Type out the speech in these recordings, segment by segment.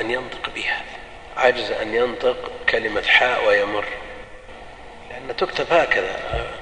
أن ينطق بها، عجز أن ينطق كلمة حاء ويمر، لأن تكتب هكذا،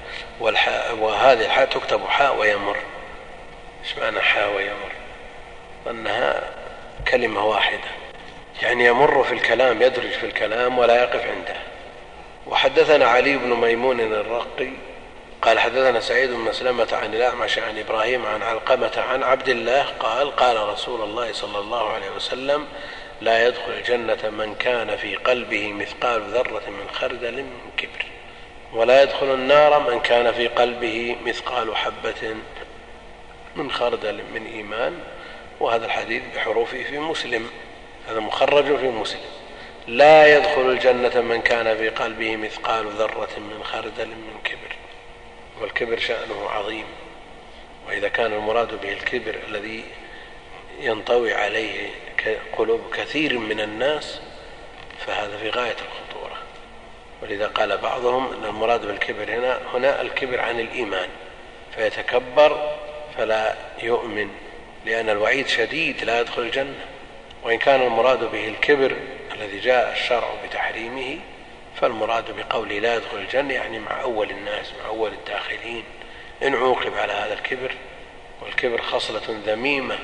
وهذه الحاء تكتب حاء ويمر. إيش معنى حاء ويمر؟ أنها كلمة واحدة، يعني يمر في الكلام، يدرج في الكلام ولا يقف عنده. وحدثنا علي بن ميمون الرقي قال حدثنا سعيد بن مسلمة عن الأعمش عن إبراهيم عن علقمة عن عبد الله قال قال رسول الله صلى الله عليه وسلم: لا يدخل الجنة من كان في قلبه مثقال ذرة من خردل من كبر، ولا يدخل النار من كان في قلبه مثقال حبة من خردل من إيمان. وهذا الحديث بحروفه في مسلم، هذا مخرج في مسلم: لا يدخل الجنة من كان في قلبه مثقال ذرة من خردل من كبر. والكبر شأنه عظيم، وإذا كان المراد به الكبر الذي ينطوي عليه قلوب كثير من الناس فهذا في غاية الخطورة. ولذا قال بعضهم أن المراد بالكبر هنا الكبر عن الإيمان، فيتكبر فلا يؤمن، لأن الوعيد شديد: لا يدخل الجنة. وإن كان المراد به الكبر الذي جاء الشرع بتحريمه فالمراد بقوله لا يدخل الجنة يعني مع أول الناس، مع أول الداخلين، إن عوقب على هذا الكبر. والكبر خصلة ذميمة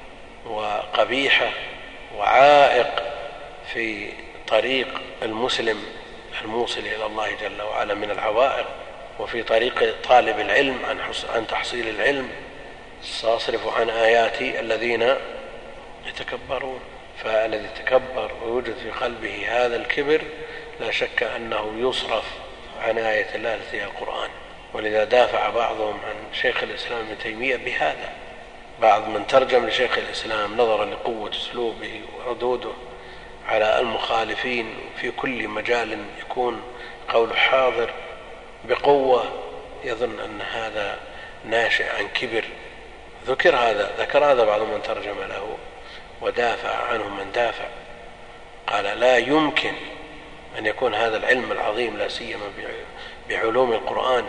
وقبيحة وعائق في طريق المسلم الموصل إلى الله جل وعلا من العوائق، وفي طريق طالب العلم عن تحصيل العلم. سأصرف عن آياتي الذين يتكبرون. فالذي يتكبر ويوجد في قلبه هذا الكبر لا شك أنه يصرف عن آية الله التي هي القرآن. ولذا دافع بعضهم عن شيخ الإسلام ابن تيمية بهذا، بعض من ترجم لشيخ الإسلام نظرا لقوة أسلوبه وردوده على المخالفين في كل مجال يكون قول حاضر بقوة، يظن أن هذا ناشئ عن كبر. ذكر هذا بعض من ترجم له ودافع عنه من دافع، قال: لا يمكن أن يكون هذا العلم العظيم، لا سيما بعلوم القرآن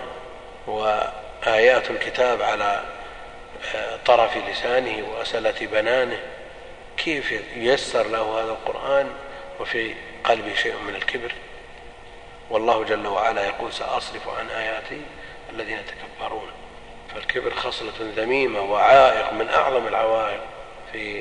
وآيات الكتاب على طرف لسانه وأسلة بنانه، كيف ييسر له هذا القرآن وفي قلبه شيء من الكبر؟ والله جل وعلا يقول: سأصرف عن آياتي الذين يتكبرون. فالكبر خصلة ذميمة وعائق من أعظم العوائق في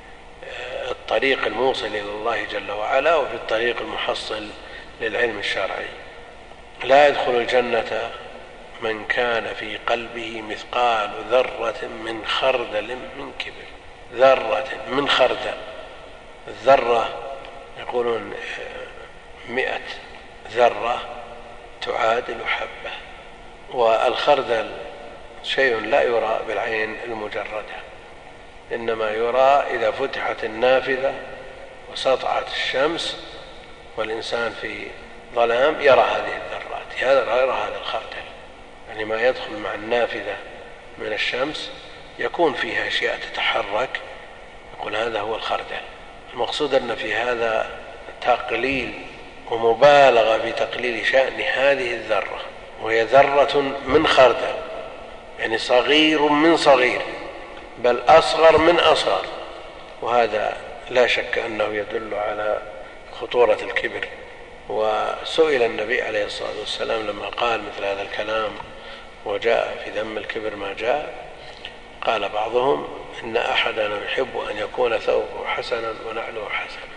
الطريق الموصل إلى الله جل وعلا وفي الطريق المحصل للعلم الشرعي. لا يدخل الجنة من كان في قلبه مثقال ذرة من خردل من كبر. ذرة من خردل، الذرة يقولون 100 ذرة تعادل حبة، والخردل شيء لا يرى بالعين المجردة، إنما يرى إذا فتحت النافذة وسطعت الشمس والإنسان في ظلام يرى هذه الذرات، يرى هذا الخردل، يعني ما يدخل مع النافذة من الشمس يكون فيها أشياء تتحرك، يقول هذا هو الخردل. المقصود أن في هذا تقليل ومبالغة في تقليل شأن هذه الذرة، وهي ذرة من خردل، يعني صغير من صغير، بل أصغر من أصغر. وهذا لا شك أنه يدل على خطورة الكبر. وسئل النبي عليه الصلاة والسلام لما قال مثل هذا الكلام وجاء في ذم الكبر ما جاء، قال بعضهم: إن أحدنا يحب أن يكون ثوبه حسنا ونعله حسنا.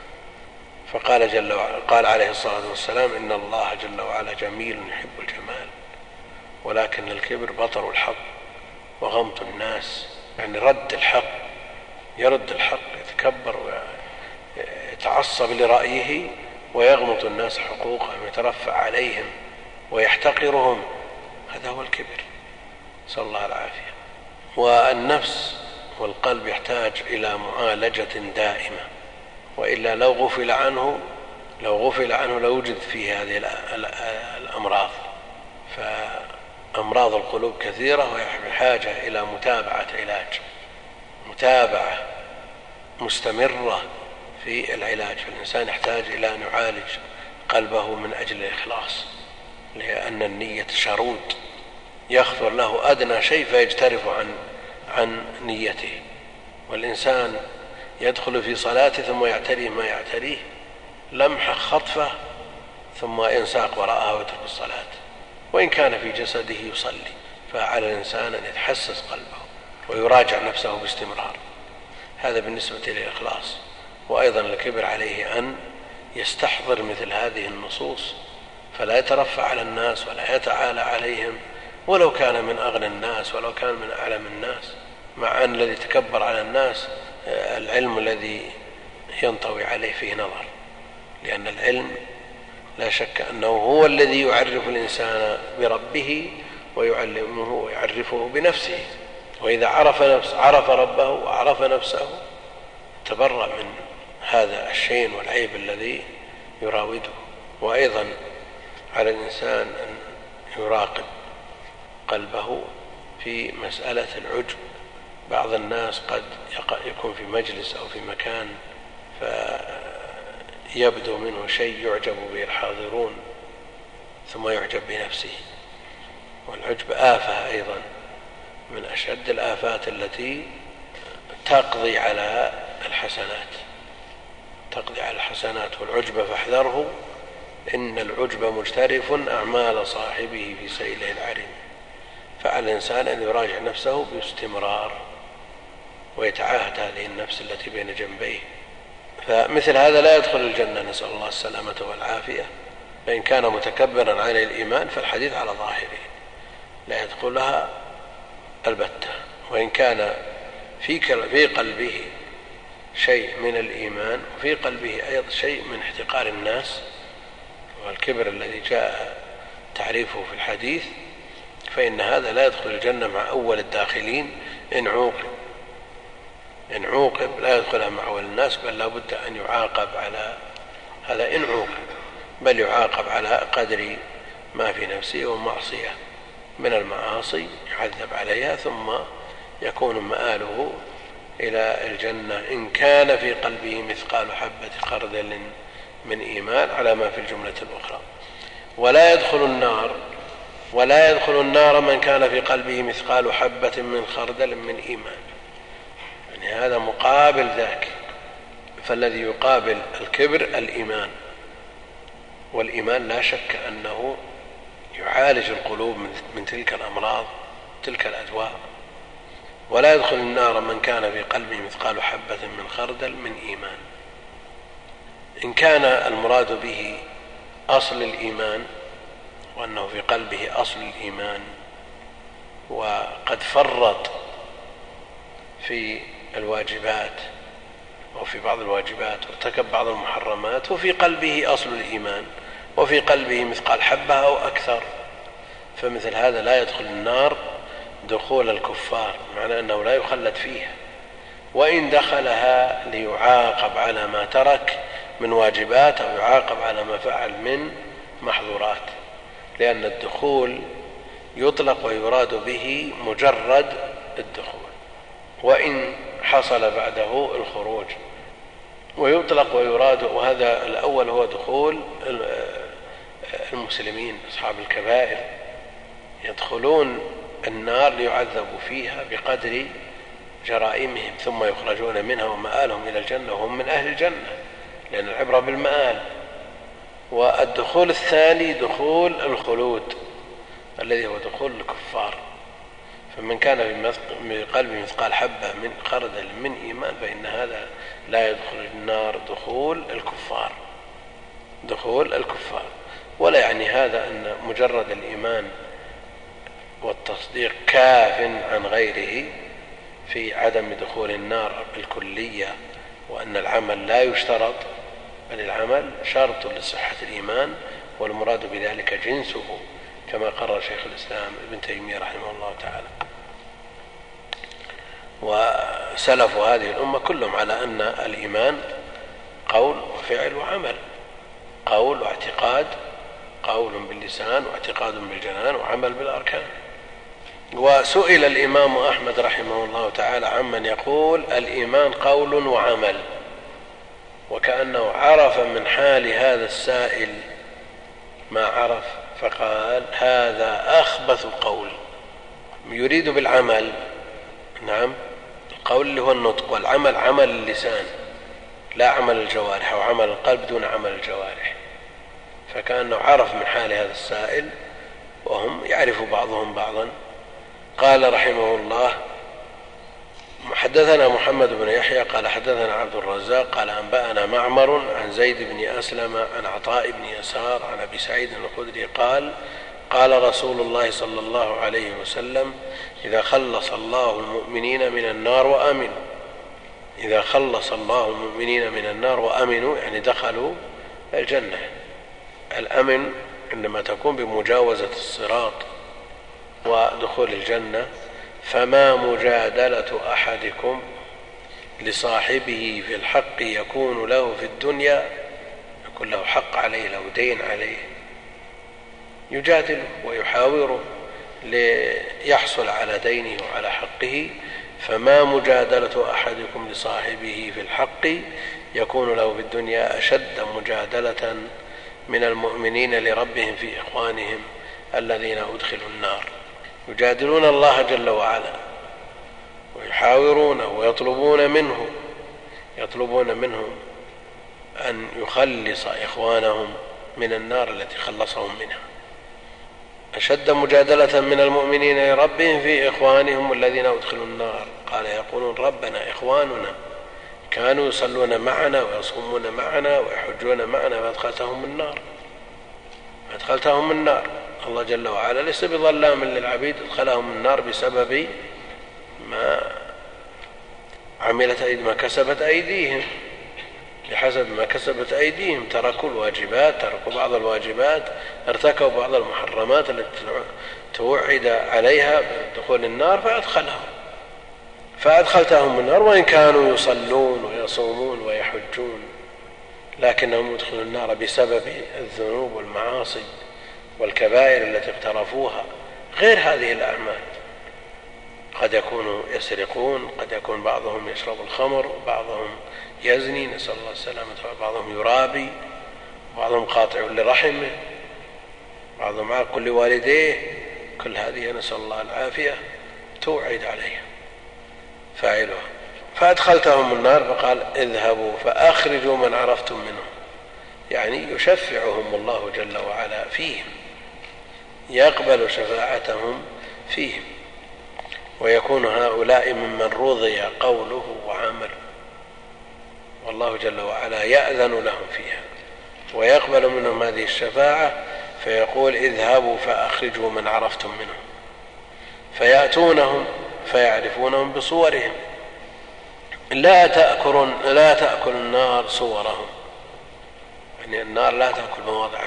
قال عليه الصلاة والسلام: إن الله جل وعلا جميل يحب الجمال، ولكن الكبر بطر الحق وغمط الناس، يعني رد الحق، يرد الحق، يتكبر ويتعصب لرأيه ويغمط الناس حقوقهم، يترفع عليهم ويحتقرهم. هذا هو الكبر، نسأل الله العافية. والنفس والقلب يحتاج إلى معالجة دائمة، وإلا لو غفل عنه لوجد فيه هذه الأمراض. فأمراض القلوب كثيرة ويحتاج إلى متابعة علاج، متابعة مستمرة في العلاج. فالإنسان يحتاج إلى أن يعالج قلبه من أجل الإخلاص، لأن النية شرود، يخطر له أدنى شيء فيجترف عن نيته. والإنسان يدخل في صلاته ثم يعتريه ما يعتريه، لمحة خطفة ثم ينساق وراءها ويترك الصلاة، وإن كان في جسده يصلي. فعلى الإنسان أن يتحسس قلبه ويراجع نفسه باستمرار. هذا بالنسبة للإخلاص. وأيضا الكبر عليه أن يستحضر مثل هذه النصوص، فلا يترفع على الناس ولا يتعالى عليهم، ولو كان من أغنى الناس ولو كان من أعلم الناس، مع أن الذي تكبر على الناس العلم الذي ينطوي عليه فيه نظر، لأن العلم لا شك أنه هو الذي يعرف الإنسان بربه ويعلمه ويعرفه بنفسه. وإذا عرف ربه وعرف نفسه تبرأ من هذا الشيء والعيب الذي يراوده. وأيضا على الإنسان أن يراقب قلبه في مسألة العجب. بعض الناس قد يكون في مجلس أو في مكان فيبدو منه شيء يعجب به الحاضرون ثم يعجب بنفسه، والعجب آفة أيضا من أشد الآفات التي تقضي على الحسنات. والعجب فاحذره، إن العجب مجترف أعمال صاحبه في سيله العريم. فعلى الإنسان أن يراجع نفسه باستمرار ويتعاهد هذه النفس التي بين جنبيه. فمثل هذا لا يدخل الجنة، نسأل الله السلامة والعافية. فإن كان متكبرا عن الإيمان فالحديث على ظاهره لا يدخلها البتة. وإن كان في قلبه شيء من الإيمان وفي قلبه أيضا شيء من احتقار الناس والكبر الذي جاء تعريفه في الحديث، فإن هذا لا يدخل الجنة مع أول الداخلين إن عوقب لا يدخلها مع أول الناس، بل لا بد أن يعاقب على هذا إن عوقب، بل يعاقب على قدر ما في نفسه ومعصية من المعاصي يعذب عليها، ثم يكون مآله إلى الجنة إن كان في قلبه مثقال حبة خردل من إيمان على ما في الجملة الأخرى. ولا يدخل النار من كان في قلبه مثقال حبة من خردل من إيمان، يعني هذا مقابل ذاك. فالذي يقابل الكبر الإيمان، والإيمان لا شك أنه يعالج القلوب من تلك الأمراض تلك الأدواء. ولا يدخل النار من كان في قلبه مثقال حبة من خردل من إيمان. إن كان المراد به أصل الإيمان وأنه في قلبه أصل الإيمان وقد فرط في الواجبات أو في بعض الواجبات وارتكب بعض المحرمات وفي قلبه أصل الإيمان وفي قلبه مثقال حبة أو أكثر، فمثل هذا لا يدخل النار دخول الكفار، معنى أنه لا يخلد فيها، وإن دخلها ليعاقب على ما ترك من واجبات أو يعاقب على ما فعل من محظورات، لأن الدخول يطلق ويراد به مجرد الدخول، وإن حصل بعده الخروج، ويطلق ويراد. وهذا الأول هو دخول المسلمين أصحاب الكبائر، يدخلون النار ليعذبوا فيها بقدر جرائمهم ثم يخرجون منها ومآلهم إلى الجنة وهم من أهل الجنة، لأن العبرة بالمآل. والدخول الثاني دخول الخلود الذي هو دخول الكفار. فمن كان في قلبه مثقال حبة من خردل من إيمان فإن هذا لا يدخل النار دخول الكفار. ولا يعني هذا أن مجرد الإيمان والتصديق كاف عن غيره في عدم دخول النار الكلية، وأن العمل لا يشترط، بل العمل شرط لصحة الإيمان، والمراد بذلك جنسه كما قرر شيخ الإسلام ابن تيمية رحمه الله تعالى. وسلف هذه الأمة كلهم على أن الإيمان قول وفعل وعمل، قول واعتقاد، قول باللسان واعتقاد بالجنان وعمل بالأركان. وسئل الإمام أحمد رحمه الله تعالى عمن يقول الإيمان قول وعمل، وكأنه عرف من حال هذا السائل ما عرف، فقال هذا أخبث قول، يريد بالعمل نعم القول اللي هو النطق، والعمل عمل اللسان لا عمل الجوارح، أو عمل القلب دون عمل الجوارح. فكأنه عرف من حال هذا السائل وهم يعرف بعضهم بعضا. قال رحمه الله: حدثنا محمد بن يحيى قال حدثنا عبد الرزاق قال أنبأنا معمر عن زيد بن أسلم عن عطاء بن يسار عن أبي سعيد الخدري قال: قال رسول الله صلى الله عليه وسلم: إذا خلص الله المؤمنين من النار وأمنوا. إذا خلص الله المؤمنين من النار وأمنوا يعني دخلوا الجنة. الأمن عندما تكون بمجاوزة الصراط ودخول الجنة. فما مجادلة أحدكم لصاحبه في الحق يكون له في الدنيا، يكون له حق عليه، له دين عليه، يجادله ويحاوره ليحصل على دينه وعلى حقه. فما مجادلة أحدكم لصاحبه في الحق يكون له في الدنيا أشد مجادلة من المؤمنين لربهم في إخوانهم الذين أدخلوا النار. يجادلون الله جل وعلا ويحاورونه ويطلبون منه أن يخلص إخوانهم من النار التي خلصهم منها. أشد مجادلة من المؤمنين لربهم في إخوانهم الذين أدخلوا النار. قال: يقولون ربنا إخواننا كانوا يصلون معنا ويصومون معنا ويحجون معنا فأدخلتهم النار. الله جل وعلا ليس بظلام للعبيد، أدخلهم النار بسبب ما كسبت أيديهم، بحسب ما كسبت أيديهم. تركوا الواجبات، تركوا بعض الواجبات، ارتكبوا بعض المحرمات التي توعد عليها بدخول النار فأدخلتهم النار، وإن كانوا يصلون ويصومون ويحجون لكنهم يدخلون النار بسبب الذنوب والمعاصي والكبائر التي اقترفوها، غير هذه الأعمال. قد يكونوا يسرقون، قد يكون بعضهم يشرب الخمر، بعضهم يزني نسأل الله السلامة، بعضهم يرابي، بعضهم قاطع لرحمه، بعضهم عاق لوالديه. كل هذه نسأل الله العافية توعد عليها فاعلها. فأدخلتهم النار فقال: اذهبوا فأخرجوا من عرفتم منهم، يعني يشفعهم الله جل وعلا فيهم، يقبل شفاعتهم فيهم، ويكون هؤلاء ممن رضي قوله وعمله، والله جل وعلا يأذن لهم فيها ويقبل منهم هذه الشفاعة، فيقول: اذهبوا فأخرجوا من عرفتم منهم. فيأتونهم فيعرفونهم بصورهم. لا تأكل النار صورهم، يعني النار لا تأكل مواضع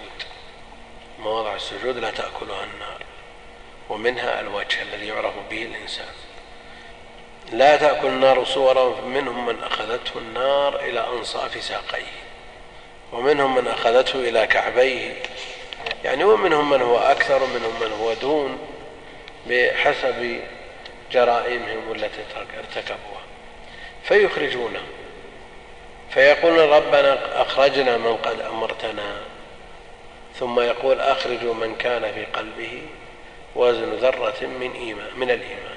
السجود لا تأكلها النار، ومنها الوجه الذي يعرف به الإنسان. لا تأكل النار صورهم. منهم من أخذته النار إلى أنصاف ساقيه، ومنهم من أخذته إلى كعبيه، يعني ومنهم من هو أكثر ومنهم من هو دون بحسب جرائمهم التي ارتكبوها. فيخرجونه فيقول: ربنا أخرجنا من قد أمرتنا. ثم يقول: أخرجوا من كان في قلبه وزن ذرة من الإيمان.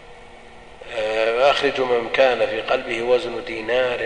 أخرجوا من كان في قلبه وزن دينار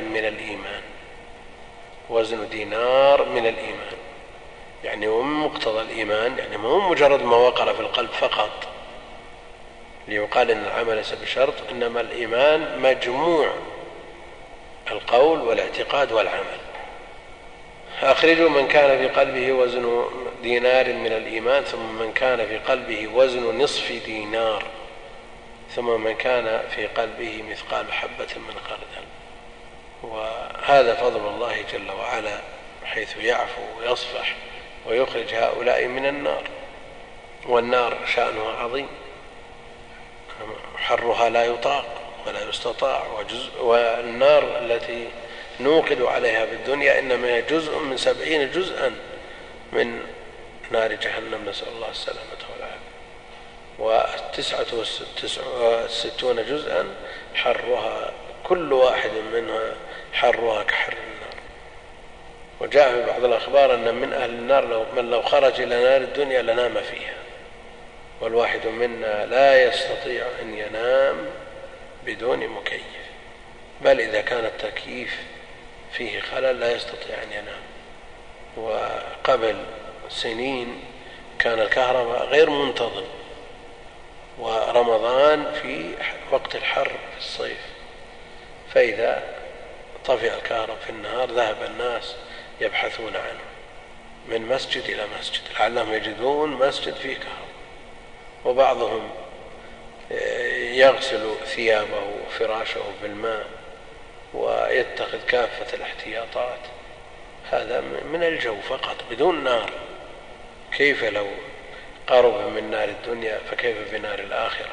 من الإيمان، يعني هو من مقتضى الإيمان، يعني ما هو مجرد ما وقر في القلب فقط ليقال إن العمل ليس بشرط، إنما الإيمان مجموع القول والاعتقاد والعمل. أخرجوا من كان في قلبه وزن دينار من الإيمان، ثم من كان في قلبه وزن نصف دينار، ثم من كان في قلبه مثقال حبة من خردل. وهذا فضل الله جل وعلا حيث يعفو ويصفح ويخرج هؤلاء من النار. والنار شأنها عظيم، حرها لا يطاق ولا يستطاع. والنار التي نوقد عليها بالدنيا إنما هي جزء من 70 جزءا من نار جهنم، نسأل الله السلامة والعافية. و69 جزءا حرها، كل واحد منها حرها كحر النار. وجاء في بعض الأخبار أن من أهل النار من لو خرج إلى نار الدنيا لنام فيها، والواحد منا لا يستطيع أن ينام بدون مكيف، بل إذا كان التكييف فيه خلل لا يستطيع أن ينام. وقبل سنين كان الكهرباء غير منتظم، ورمضان في وقت الحر في الصيف، فإذا طفئ الكهرباء في النهار ذهب الناس يبحثون عنه من مسجد إلى مسجد لعلهم يجدون مسجد فيه كهرباء، وبعضهم يغسل ثيابه وفراشه بالماء ويتخذ كافة الاحتياطات. هذا من الجو فقط بدون نار. كيف لو قرب من نار الدنيا فكيف بنار الآخرة؟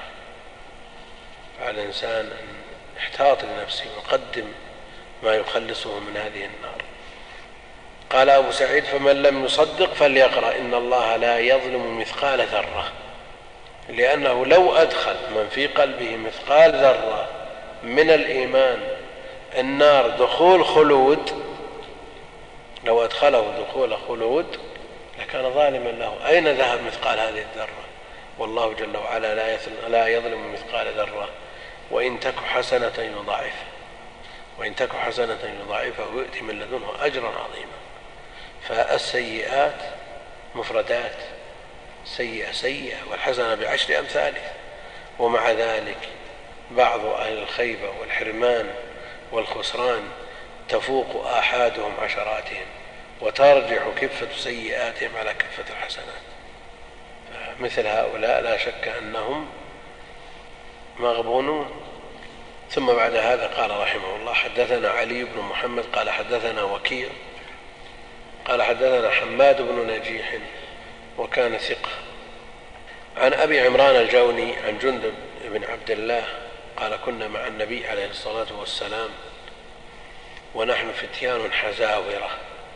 فعلى الإنسان أن يحتاط لنفسه ويقدم ما يخلصه من هذه النار. قال أبو سعيد: فمن لم يصدق فليقرأ إن الله لا يظلم مثقال ذرة، لأنه لو أدخل من في قلبه مثقال ذرة من الإيمان النار دخول خلود، لو أدخله دخول خلود لكان ظالما له. أين ذهب مثقال هذه الذرة؟ والله جل وعلا لا يظلم مثقال ذرة وإن تك حسنة يضاعفها، وإن تك حسنة يضاعفها ويؤتي من لدنه أجرا عظيما. فالسيئات مفردات، سيئة سيئة والحسنة بعشر أمثالها، ومع ذلك بعض أهل الخيبة والحرمان والخسران تفوق آحادهم عشراتهم وترجع كفة سيئاتهم على كفة الحسنات. مثل هؤلاء لا شك أنهم مغبونون. ثم بعد هذا قال رحمه الله: حدثنا علي بن محمد قال حدثنا وكيع قال حدثنا حماد بن نجيح وكان ثقة، عن أبي عمران الجوني عن جندب بن عبد الله قال: كنا مع النبي عليه الصلاة والسلام ونحن فتيان حزاورة،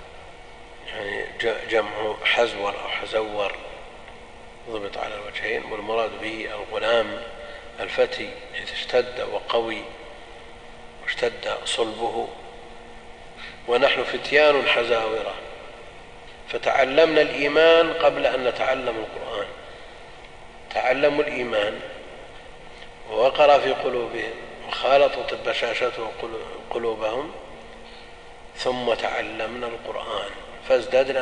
يعني جمع حزور أو حزور ضبط على الوجهين، والمراد به الغلام الفتي إذا اشتد وقوي واشتد صلبه. ونحن فتيان حزاورة فتعلمنا الإيمان قبل أن نتعلم القرآن. تعلموا الإيمان ووقر في قلوبهم وخالطت بشاشته قلوبهم، ثم تعلمنا القرآن فازددنا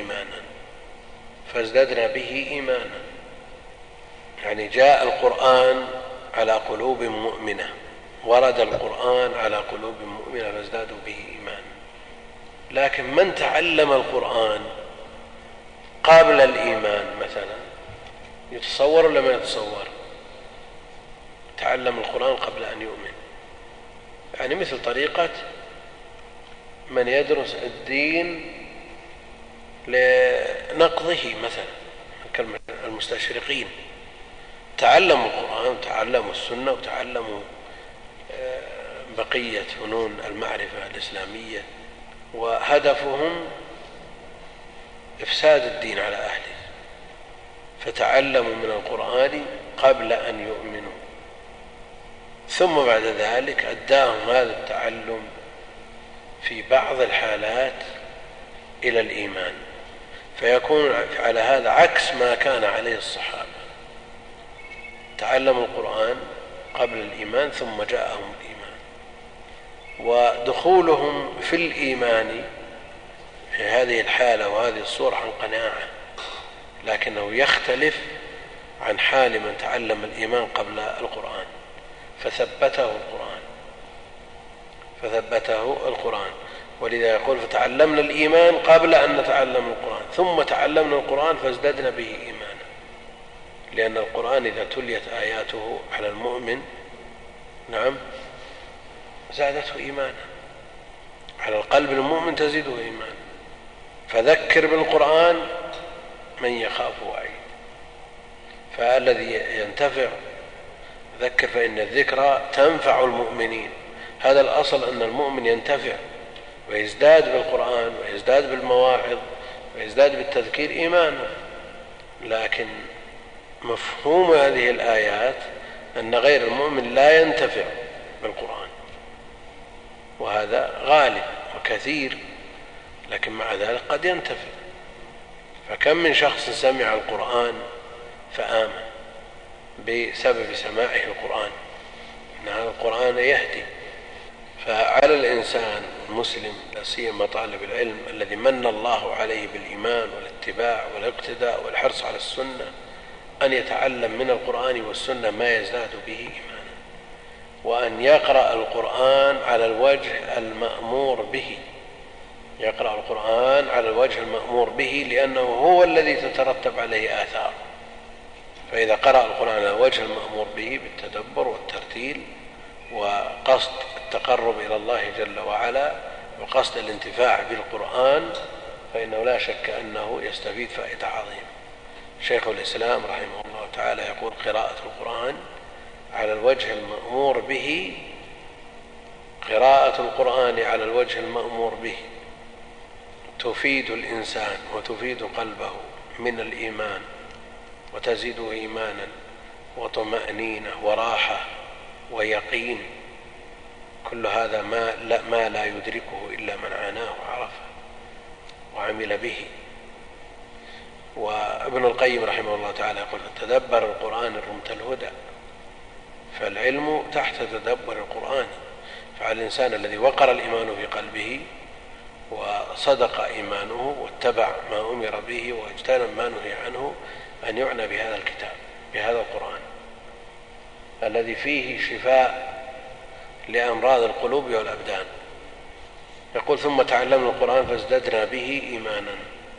به إيمانا. يعني جاء القرآن على قلوب مؤمنة، ورد القرآن على قلوب مؤمنة فازدادوا به إيمانا. لكن من تعلم القرآن قبل الإيمان مثلا يتصور ولا ما يتصور؟ تعلم القرآن قبل أن يؤمن، يعني مثل طريقة من يدرس الدين لنقضه مثلا، كلمة المستشرقين تعلموا القرآن وتعلموا السنة وتعلموا بقية فنون المعرفة الإسلامية، وهدفهم إفساد الدين على أهله، فتعلموا من القرآن قبل أن يؤمنوا، ثم بعد ذلك أداهم هذا التعلم في بعض الحالات إلى الإيمان، فيكون على هذا عكس ما كان عليه الصحابة. تعلموا القرآن قبل الإيمان ثم جاءهم الإيمان، ودخولهم في الإيمان في هذه الحالة وهذه الصورة عن قناعة، لكنه يختلف عن حال من تعلم الإيمان قبل القرآن فثبته القرآن. ولذا يقول: فتعلمنا الإيمان قبل أن نتعلم القرآن ثم تعلمنا القرآن فازددنا به إيمانا، لأن القرآن إذا تليت آياته على المؤمن نعم زادته إيمانا، على القلب المؤمن تزيده إيمانا. فذكر بالقرآن من يخاف وعيد، فالذي ينتفع ذكر فإن الذكرى تنفع المؤمنين. هذا الأصل أن المؤمن ينتفع ويزداد بالقرآن ويزداد بالمواعظ ويزداد بالتذكير إيمانا، لكن مفهوم هذه الآيات أن غير المؤمن لا ينتفع بالقرآن، وهذا غالب وكثير، لكن مع ذلك قد ينتفع. فكم من شخص سمع القرآن فآمن بسبب سماعه القرآن، أن هذا القرآن يهدي. فعلى الإنسان المسلم لا سيما طالب العلم الذي من الله عليه بالإيمان والاتباع والاقتداء والحرص على السنة أن يتعلم من القرآن والسنة ما يزداد به إيمانا، وأن يقرأ القرآن على الوجه المأمور به، يقرأ القرآن على الوجه المأمور به، لأنه هو الذي تترتب عليه آثار. فإذا قرأ القرآن على الوجه المأمور به بالتدبر والترتيل وقصد التقرب إلى الله جل وعلا وقصد الانتفاع بالقرآن، فإنه لا شك أنه يستفيد فائدة عظيمة. شيخ الإسلام رحمه الله تعالى يقول: قراءة القرآن على الوجه المأمور به، قراءة القرآن على الوجه المأمور به تفيد الإنسان وتفيد قلبه من الإيمان وتزيده إيمانا وطمأنينة وراحة ويقين. كل هذا ما لا يدركه إلا من عاناه وعرفه وعمل به. وابن القيم رحمه الله تعالى يقول: تدبر القرآن رمت الهدى. فالعلم تحت تدبر القرآن. فعلى الإنسان الذي وقر الإيمان في قلبه وصدق إيمانه واتبع ما أمر به واجتنب ما نهي عنه أن يعنى بهذا الكتاب، بهذا القرآن الذي فيه شفاء لأمراض القلوب والأبدان. يقول: ثم تعلمنا القرآن فازددنا به إيمانا.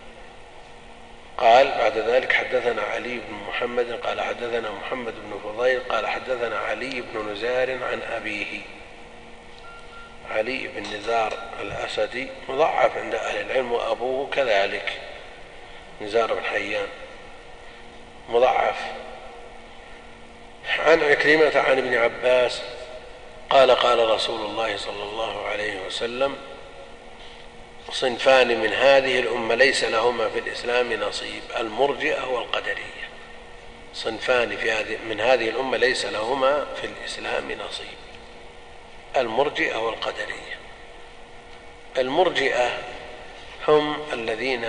قال بعد ذلك: حدثنا علي بن محمد قال حدثنا محمد بن فضيل قال حدثنا علي بن نزار عن أبيه. علي بن نزار الأسدي مضعف عند أهل العلم، وأبوه كذلك نزار بن حيان مضعف. عن عكرمة عن ابن عباس قال: قال رسول الله صلى الله عليه وسلم: صنفان من هذه الأمة ليس لهما في الإسلام نصيب، المرجئة والقدرية. صنفان من هذه الأمة ليس لهما في الإسلام نصيب، المرجئة والقدرية. المرجئة هم الذين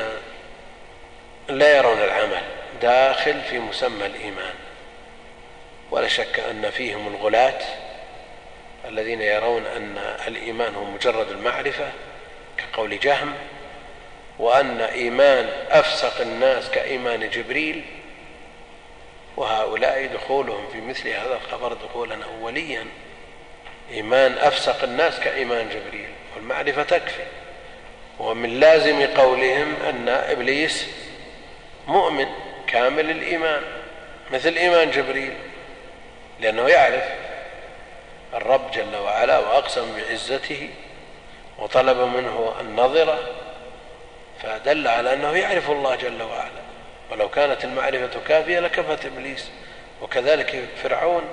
لا يرون العمل داخل في مسمى الإيمان، ولا شك أن فيهم الغلاة الذين يرون أن الإيمان هو مجرد المعرفة كقول جهم، وأن إيمان أفسق الناس كإيمان جبريل. وهؤلاء دخولهم في مثل هذا الخبر دخولا أوليا. إيمان أفسق الناس كإيمان جبريل، والمعرفة تكفي. ومن لازم قولهم أن إبليس مؤمن كامل الإيمان مثل إيمان جبريل، لأنه يعرف الرب جل وعلا وأقسم بعزته وطلب منه النظرة، فدل على أنه يعرف الله جل وعلا. ولو كانت المعرفة كافية لكفت إبليس، وكذلك فرعون.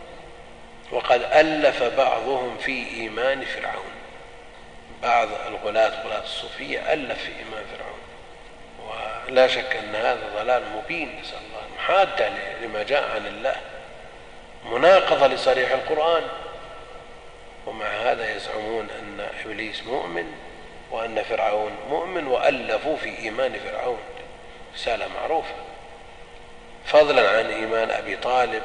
وقد ألف بعضهم في إيمان فرعون، بعض غلاة الصوفية ألف في إيمان فرعون. ولا شك أن هذا ضلال مبين، نسأل الله، محادة لما جاء عن الله، مناقضة لصريح القرآن. ومع هذا يزعمون أن إبليس مؤمن وأن فرعون مؤمن، وألفوا في إيمان فرعون، رسالة معروفة، فضلا عن إيمان أبي طالب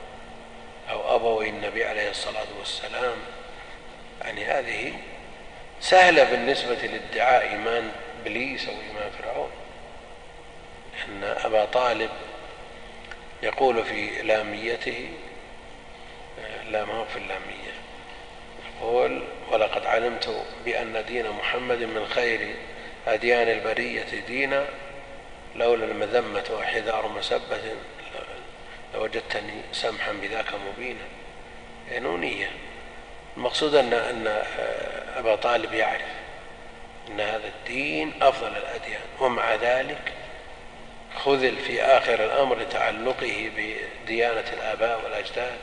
أو أبوي النبي عليه الصلاة والسلام. يعني هذه سهلة بالنسبة لادعاء إيمان إبليس أو إيمان فرعون. أن أبا طالب يقول في لاميته، لا ما هو في اللامية، يقول: ولقد علمت بأن دين محمد من خير أديان البرية دينا، لولا المذمة وحذار مسبة لوجدتني سمحا بذاك مبينا. نونية. المقصود أن أبا طالب يعرف أن هذا الدين أفضل الأديان، ومع ذلك خذل في آخر الأمر لتعلقه بديانة الآباء والأجداد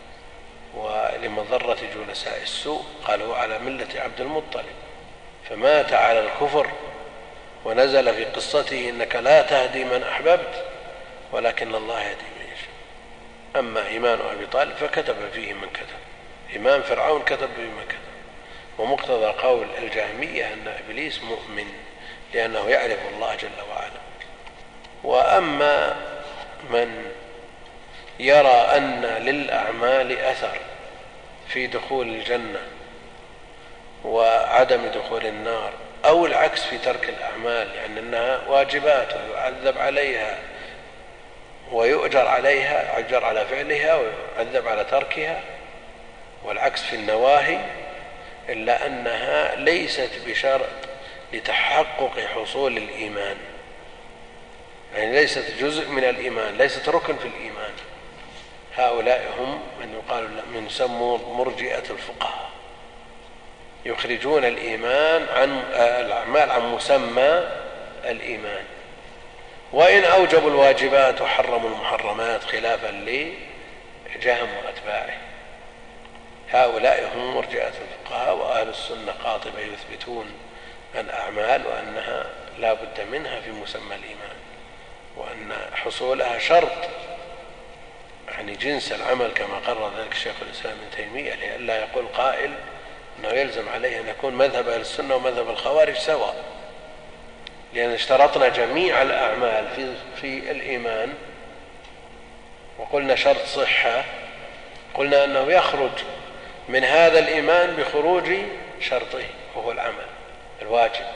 ولمضرة جلساء السوء. قال: هو على ملة عبد المطلب، فمات على الكفر، ونزل في قصته: إنك لا تهدي من أحببت ولكن الله يهدي من يشاء. أما إيمان أبي طالب فكتب فيه من كتب، إيمان فرعون كتب فيه من كتب. ومقتضى قول الجهمية أن إبليس مؤمن لأنه يعرف الله جل وعلا. وأما من يرى أن للأعمال أثر في دخول الجنة وعدم دخول النار، أو العكس في ترك الأعمال، يعني أنها واجبات ويعذب عليها ويؤجر عليها، يؤجر على فعلها ويعذب على تركها، والعكس في النواهي، إلا أنها ليست بشرط لتحقق حصول الإيمان، يعني ليست جزء من الإيمان، ليست ركن في الإيمان. هؤلاء هم من يقال من يسموا مرجئة الفقهاء، يخرجون الإيمان عن الأعمال عن مسمى الإيمان، وإن أوجبوا الواجبات وحرموا المحرمات خلافا لجهم وأتباعه. هؤلاء هم مرجئة الفقهاء. وأهل السنة قاطبة يثبتون الأعمال وأنها لا بد منها في مسمى الإيمان، وأن حصولها شرط، يعني جنس العمل كما قرر ذلك شيخ الإسلام ابن تيمية، لئلا يقول قائل أنه يلزم عليه أن يكون مذهب أهل السنة ومذهب الخوارج سواء، لأن اشترطنا جميع الأعمال في الإيمان وقلنا شرط صحة، قلنا أنه يخرج من هذا الإيمان بخروج شرطه وهو العمل الواجب،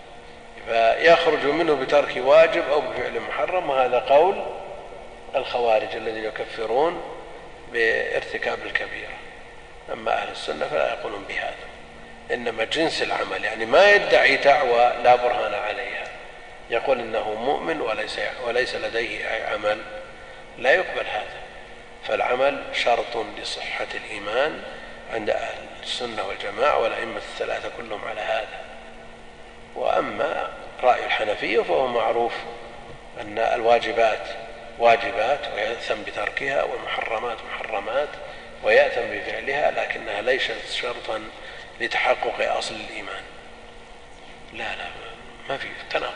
فيخرج منه بترك واجب أو بفعل محرم، وهذا قول الخوارج الذين يكفرون بارتكاب الكبيرة. أما أهل السنة فلا يقولون بهذا، إنما جنس العمل، يعني ما يدعي دعوى لا برهان عليها، يقول إنه مؤمن وليس لديه أي عمل، لا يقبل هذا. فالعمل شرط لصحة الإيمان عند أهل السنة والجماعة والأئمة الثلاثة كلهم على هذا. وأما رأي الحنفية فهو معروف أن الواجبات واجبات ويأثم بتركها، والمحرمات محرمات ويأثم بفعلها، لكنها ليست شرطا لتحقق أصل الإيمان. لا ما في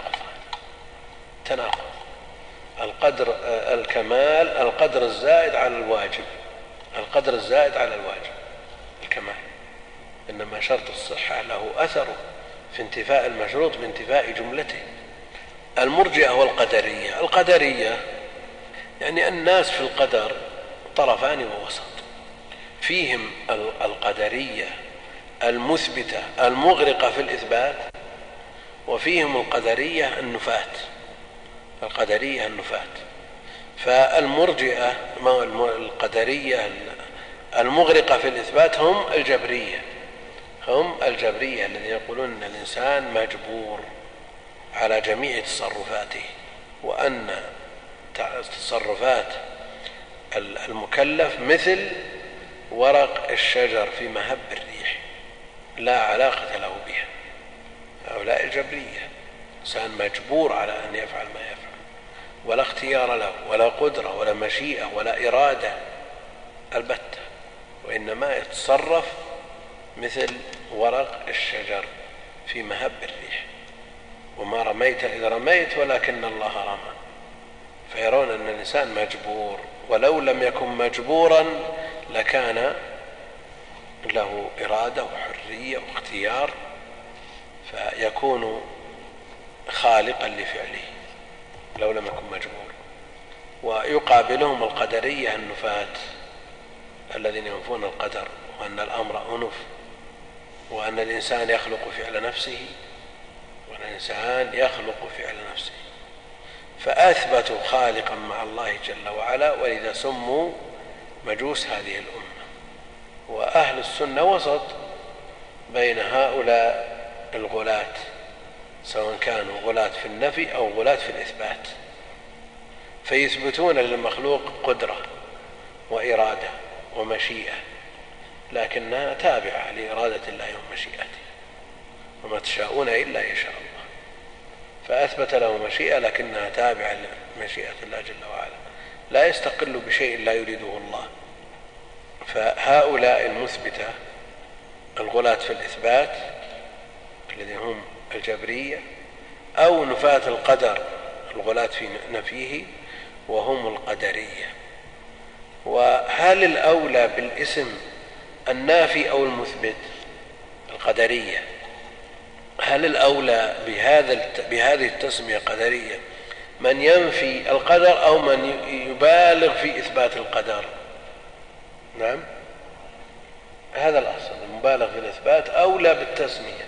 تناقض. القدر الكمال القدر الزائد على الواجب، القدر الزائد على الواجب الكمال، إنما شرط الصحة له أثره في انتفاء المشروط بانتفاء جملته. المرجئة والقدرية، القدرية يعني الناس في القدر طرفان ووسط، فيهم القدرية المثبتة المغرقة في الإثبات، وفيهم القدرية النفاة. فالمرجئة القدرية المغرقة في الإثبات هم الجبرية الذين يقولون أن الإنسان مجبور على جميع تصرفاته، وأن تصرفات المكلف مثل ورق الشجر في مهب الريح لا علاقة له بها. هؤلاء الجبرية، إنسان مجبور على أن يفعل ما يفعل، ولا اختيار له ولا قدرة ولا مشيئة ولا إرادة البتة، وإنما يتصرف مثل ورق الشجر في مهب الريح، وما رميت إذ رميت ولكن الله رمى. فيرون أن الإنسان مجبور، ولو لم يكن مجبورا لكان له إرادة وحرية واختيار، فيكون خالقا لفعله لو لم يكن مجبور. ويقابلهم القدرية النفاة الذين ينفون القدر، وأن الأمر أنف، وأن الإنسان يخلق فعل نفسه، فأثبتوا خالقا مع الله جل وعلا، ولذا سموا مجوس هذه الأمة. وأهل السنة وسط بين هؤلاء الغلاة، سواء كانوا غلاة في النفي أو غلاة في الإثبات، فيثبتون للمخلوق قدرة وإرادة ومشيئة، لكنها تابعة لإرادة الله ومشيئته، وما تشاءون إلا يشاء الله. فأثبت له مشيئة لكنها تابعة لمشيئة الله جل وعلا، لا يستقل بشيء لا يريده الله. فهؤلاء المثبتة الغلاة في الإثبات الذين هم الجبرية، أو نفاة القدر الغلاة في نفيه وهم القدرية. وهل الأولى بالاسم النافي أو المثبت؟ القدرية. هل الأولى بهذه التسمية قدرية من ينفي القدر أو من يبالغ في إثبات القدر؟ نعم، هذا الأصل، المبالغ في الإثبات أولى بالتسمية،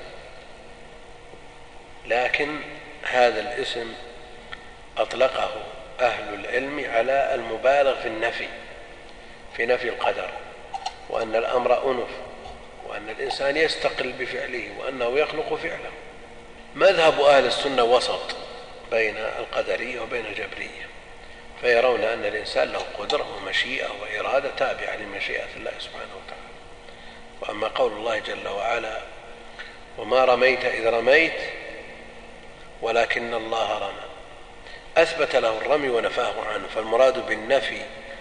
لكن هذا الاسم أطلقه أهل العلم على المبالغ في نفي القدر، وأن الأمر أنف، وأن الإنسان يستقل بفعله، وأنه يخلق فعله. مذهب أهل السنة وسط بين القدرية وبين الجبرية، فيرون أن الإنسان له قدرة ومشيئة وإرادة تابعة لمشيئة الله سبحانه وتعالى. وأما قول الله جل وعلا وما رميت إذ رميت ولكن الله رمى، أثبت له الرمي ونفاه عنه، فالمراد بالنفي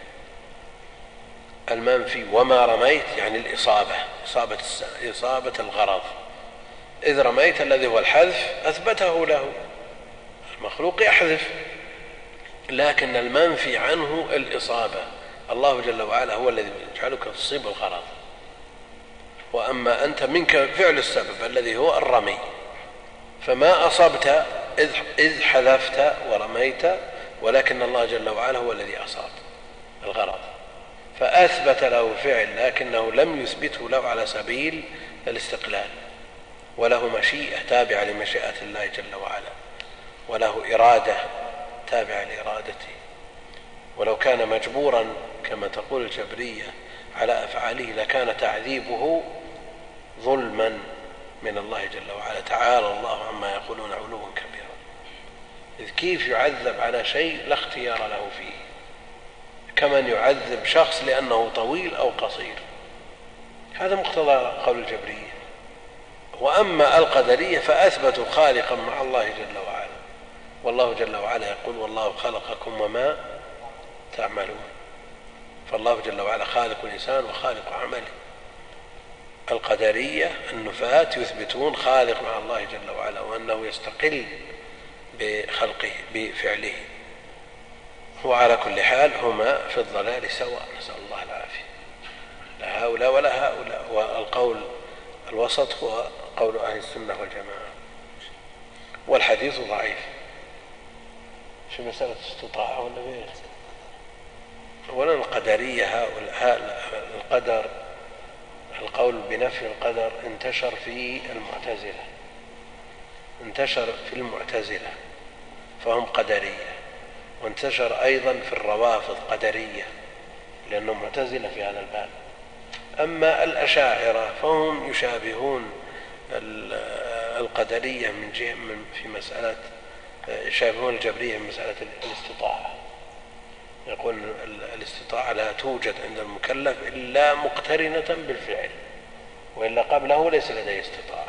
المنفي وما رميت يعني الإصابة، إصابة الغرض. إذ رميت الذي هو الحذف أثبته له، المخلوق يحذف، لكن المنفي عنه الإصابة، الله جل وعلا هو الذي يجعلك تصيب الغرض، وأما أنت منك فعل السبب الذي هو الرمي، فما أصبت إذ حذفت ورميت، ولكن الله جل وعلا هو الذي أصاب الغرض، فأثبت له فعل لكنه لم يثبته له على سبيل الاستقلال، وله مشيئة تابعة لمشيئة الله جل وعلا، وله إرادة تابعة لإرادته. ولو كان مجبورا كما تقول الجبرية على أفعاله لكان تعذيبه ظلما من الله جل وعلا، تعالى الله عما يقولون علوا كبيرا. إذ كيف يعذب على شيء لا اختيار له فيه، كمن يعذب شخص لأنه طويل أو قصير، هذا مقتضى قول الجبرية. وأما القدرية فأثبتوا خالقا مع الله جل وعلا، والله جل وعلا يقول والله خلقكم وما تعملون، فالله جل وعلا خالق الإنسان وخالق عمله. القدرية النفاة يثبتون خالق مع الله جل وعلا، وأنه يستقل بخلقه بفعله. وعلى كل حال هما في الضلال سواء، نسأل الله العافية، لا هؤلاء ولا هؤلاء. والقول الوسط هو قول أهل السنة والجماعة، والحديث ضعيف في مسألة استطاعة ولا غيره. أولا القدرية هؤلاء القدر، القول بنفي القدر انتشر في المعتزلة فهم قدرية، وانتشر أيضا في الروافض قدرية لأنهم معتزلة في هذا الباب. أما الأشاعرة فهم يشابهون القدرية في مسألة، يشابهون الجبرية من مسألة الاستطاعة، يقول الاستطاعة لا توجد عند المكلف إلا مقترنة بالفعل، وإلا قبله ليس لديه استطاعة،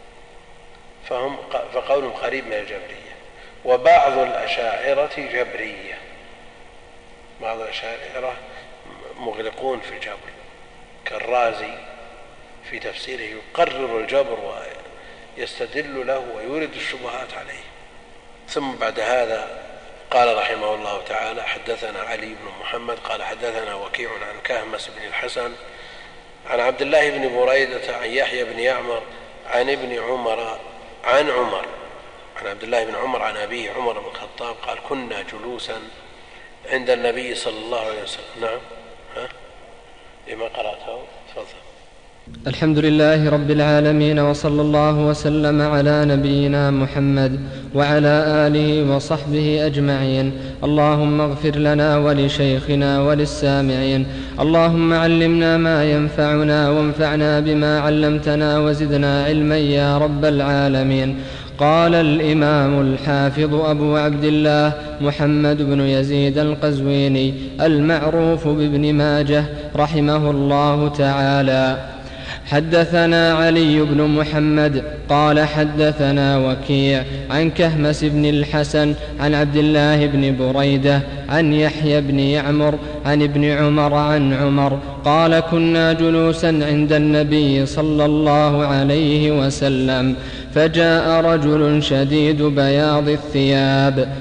فقولهم قريب من الجبرية. وبعض الأشاعرة جبرية، بعض الأشاعرة مغلقون في الجبر، كالرازي في تفسيره يقرر الجبر ويستدل له ويورد الشبهات عليه. ثم بعد هذا قال رحمه الله تعالى حدثنا علي بن محمد قال حدثنا وكيع عن كهمس بن الحسن عن عبد الله بن بريدة عن يحيى بن يعمر عن ابن عمر عن عبد الله بن عمر عن أبيه عمر بن الخطاب قال كنا جلوسا عند النبي صلى الله عليه وسلم. نعم، لما قرأته تفضل. الحمد لله رب العالمين، وصلى الله وسلم على نبينا محمد وعلى آله وصحبه أجمعين. اللهم اغفر لنا ولشيخنا وللسامعين. اللهم علمنا ما ينفعنا وانفعنا بما علمتنا وزدنا علما يا رب العالمين. قال الإمام الحافظ أبو عبد الله محمد بن يزيد القزويني المعروف بابن ماجه رحمه الله تعالى: حدثنا علي بن محمد قال حدثنا وكيع عن كهمس بن الحسن عن عبد الله بن بريدة عن يحيى بن يعمر عن ابن عمر عن عمر قال كنا جلوسا عند النبي صلى الله عليه وسلم فجاء رجل شديد بياض الثياب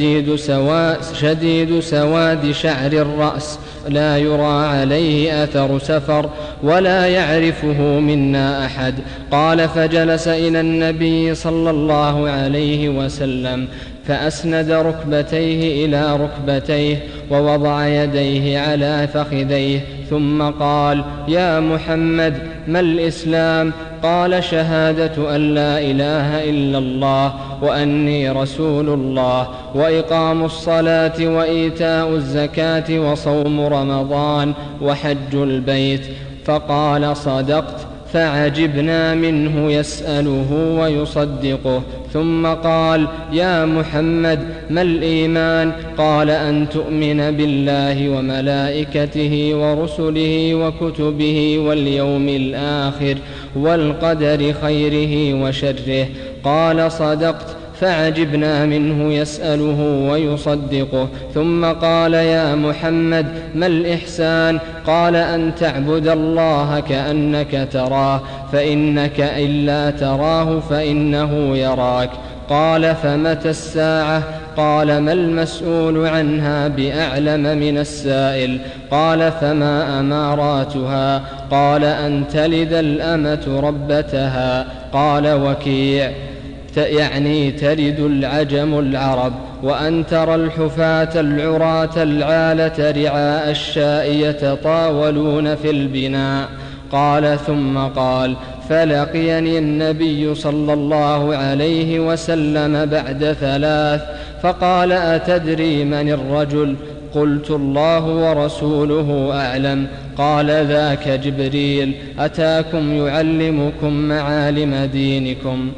شديد سواد شعر الرأس لا يرى عليه أثر سفر ولا يعرفه منا أحد. قال فجلس إلى النبي صلى الله عليه وسلم فأسند ركبتيه إلى ركبتيه ووضع يديه على فخذيه ثم قال: يا محمد، ما الإسلام؟ قال: شهادة أن لا إله إلا الله وأني رسول الله، وإقام الصلاة وإيتاء الزكاة وصوم رمضان وحج البيت. فقال: صدقت. فعجبنا منه يسأله ويصدقه. ثم قال: يا محمد، ما الإيمان؟ قال: أن تؤمن بالله وملائكته ورسله وكتبه واليوم الآخر والقدر خيره وشره. قال: صدقت. فعجبنا منه يسأله ويصدقه. ثم قال: يا محمد، ما الإحسان؟ قال: أن تعبد الله كأنك تراه، فإنك إلا تراه فإنه يراك. قال: فمتى الساعة؟ قال: ما المسؤول عنها بأعلم من السائل. قال: فما أماراتها؟ قال: أن تلد الأمة ربتها. قال وكيع: يعني تلد العجم العرب. وأن ترى الحفاة العراة العالة رعاء الشاء يتطاولون في البناء. قال: ثم قال: فلقيني النبي صلى الله عليه وسلم بعد 3 فقال: أتدري من الرجل؟ قلت: الله ورسوله أعلم. قال: ذاك جبريل أتاكم يعلمكم معالم دينكم.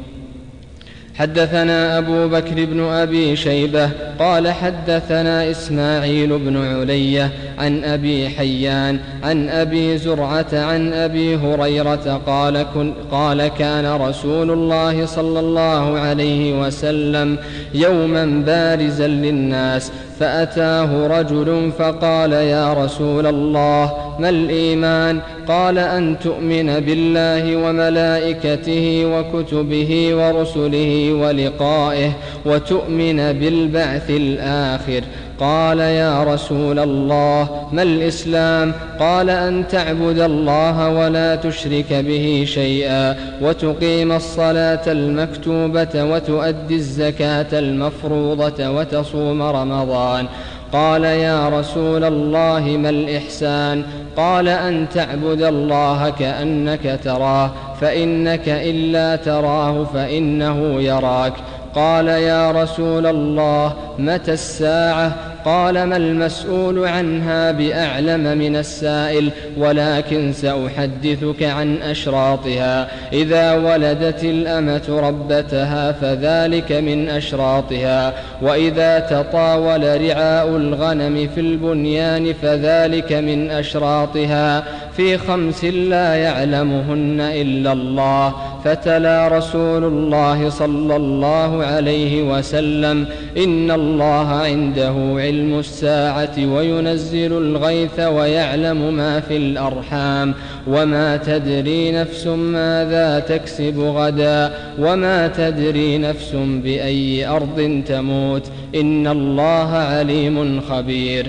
حدثنا أبو بكر بن أبي شيبة قال: حدثنا إسماعيل بن علية عن أبي حيان عن أبي زرعة عن أبي هريرة قال: كان رسول الله صلى الله عليه وسلم يوما بارزا للناس، فأتاه رجل فقال: يا رسول الله، ما الإيمان؟ قال: أن تؤمن بالله وملائكته وكتبه ورسله ولقائه وتؤمن بالبعث الآخر. قال: يا رسول الله، ما الإسلام؟ قال: أن تعبد الله ولا تشرك به شيئا، وتقيم الصلاة المكتوبة وتؤدي الزكاة المفروضة وتصوم رمضان. قال: يا رسول الله، ما الإحسان؟ قال: أن تعبد الله كأنك تراه، فإنك إلا تراه فإنه يراك. قال: يا رسول الله، متى الساعة؟ قال: ما المسؤول عنها بأعلم من السائل، ولكن سأحدثك عن أشراطها. إذا ولدت الأمة ربتها فذلك من أشراطها، وإذا تطاول رعاء الغنم في البنيان فذلك من أشراطها، في 5 لا يعلمهن إلا الله. فتلا رسول الله صلى الله عليه وسلم: إن الله عنده علم الساعة وينزل الغيث ويعلم ما في الأرحام، وما تدري نفس ماذا تكسب غدا، وما تدري نفس بأي أرض تموت، إن الله عليم خبير.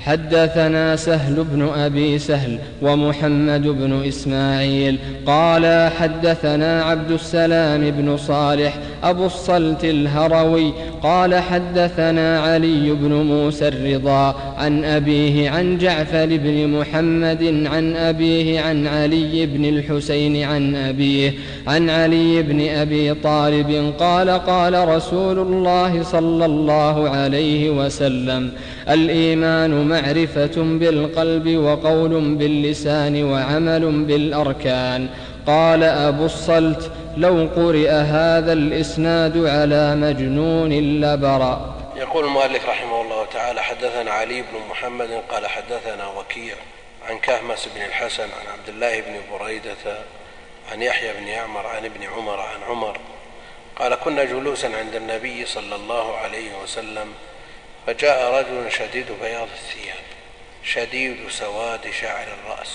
حدثنا سهل بن أبي سهل ومحمد بن إسماعيل قال: حدثنا عبد السلام بن صالح أبو الصلت الهروي قال: حدثنا علي بن موسى الرضا عن أبيه عن جعفر بن محمد عن أبيه عن علي بن الحسين عن أبيه عن علي بن أبي طالب قال: قال رسول الله صلى الله عليه وسلم: الإيمان معرفة بالقلب وقول باللسان وعمل بالأركان. قال أبو الصلت: لو قرئ هذا الإسناد على مجنون لبرأ. يقول المؤلف رحمه الله تعالى: حدثنا علي بن محمد قال: حدثنا وكيع عن كهمس بن الحسن عن عبد الله بن بريدة عن يحيى بن يعمر عن ابن عمر عن عمر قال: كنا جلوسا عند النبي صلى الله عليه وسلم، فجاء رجل شديد بياض الثياب شديد سواد شعر الرأس،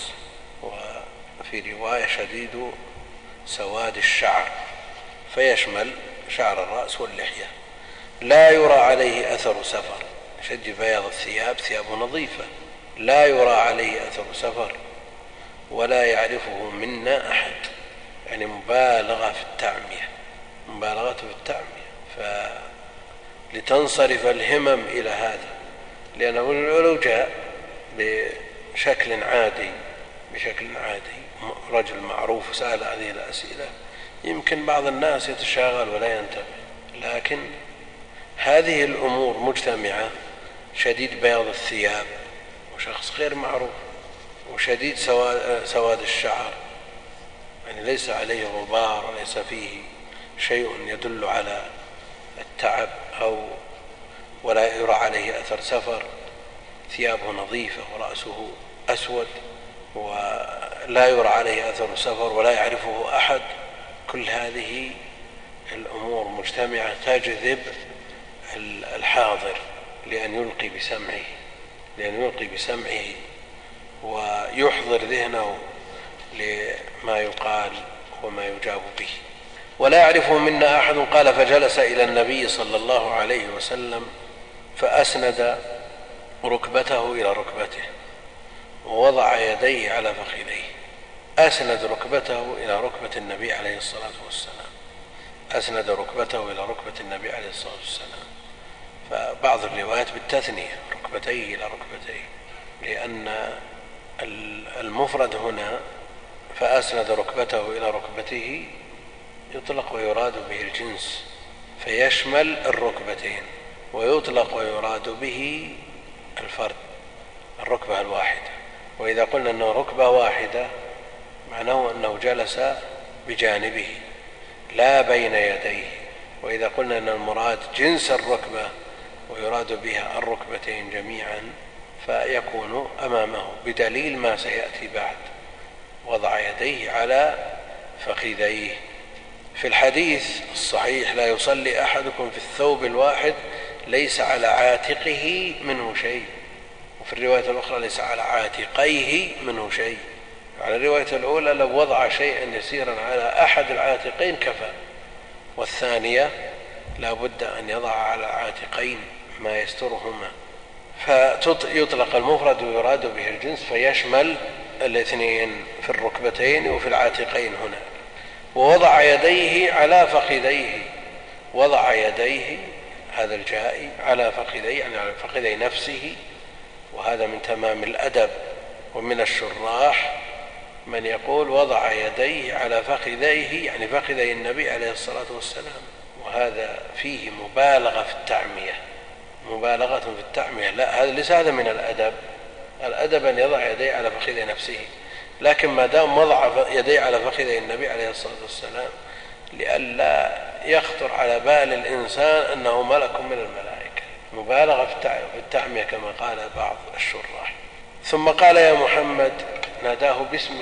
وفي رواية شديد سواد الشعر، فيشمل شعر الرأس واللحية، لا يرى عليه أثر سفر. شديد بياض الثياب، ثيابه نظيفة، لا يرى عليه أثر سفر ولا يعرفه منا أحد، يعني مبالغة في التعمية. مبالغة في التعمية، فلتنصرف الهمم إلى هذا، لأنه لو جاء بشكل عادي رجل معروف وسأل هذه الأسئلة يمكن بعض الناس يتشاغل ولا ينتبه، لكن هذه الأمور مجتمعة، شديد بياض الثياب وشخص غير معروف وشديد سواد الشعر، يعني ليس عليه غبار وليس فيه شيء يدل على التعب ولا يرى عليه أثر سفر، ثيابه نظيفة ورأسه أسود ولا يرى عليه أثر سفر ولا يعرفه أحد، كل هذه الأمور مجتمعة تجذب الحاضر لأن يلقي بسمعه ويحضر ذهنه لما يقال وما يجاب به. ولا يعرفه منا أحد. قال فجلس إلى النبي صلى الله عليه وسلم فأسند ركبته إلى ركبته ووضع يديه على فخذيه. أسند ركبته إلى ركبة النبي عليه الصلاة والسلام، أسند ركبته إلى ركبة النبي عليه الصلاة والسلام. فبعض الروايات بالتثنية ركبتيه إلى ركبتيه، لأن المفرد هنا فأسند ركبته إلى ركبته يطلق ويراد به الجنس فيشمل الركبتين، ويطلق ويراد به الفرد الركبة الواحدة. وإذا قلنا أنه ركبة واحدة معناه أنه جلس بجانبه لا بين يديه. وإذا قلنا أن المراد جنس الركبة ويراد بها الركبتين جميعا فيكون أمامه بدليل ما سيأتي بعد، وضع يديه على فخذيه. في الحديث الصحيح لا يصلي أحدكم في الثوب الواحد ليس على عاتقه منه شيء، وفي الرواية الأخرى ليس على عاتقيه منه شيء. على الرواية الأولى لو وضع شيئا يسيرا على أحد العاتقين كفى، والثانية لا بد أن يضع على العاتقين ما يسترهما. فيطلق المفرد ويراد به الجنس فيشمل الاثنين في الركبتين وفي العاتقين هنا. ووضع يديه على فخذيه، وضع يديه هذا الجائي على فخذيه يعني على فخذي نفسه، وهذا من تمام الأدب. ومن الشراح من يقول وضع يديه على فخذيه يعني فخذي النبي عليه الصلاة والسلام، وهذا فيه مبالغة في التعمية، مبالغة في التعمية. لا، هذا ليس هذا من الأدب. الأدب أن يضع يديه على فخذي نفسه، لكن ما دام وضع يديه على فخذي النبي عليه الصلاة والسلام لئلا يخطر على بال الإنسان أنه ملك من الملائكة، مبالغة في التعمية كما قال بعض الشراح. ثم قال يا محمد، ناداه باسمه.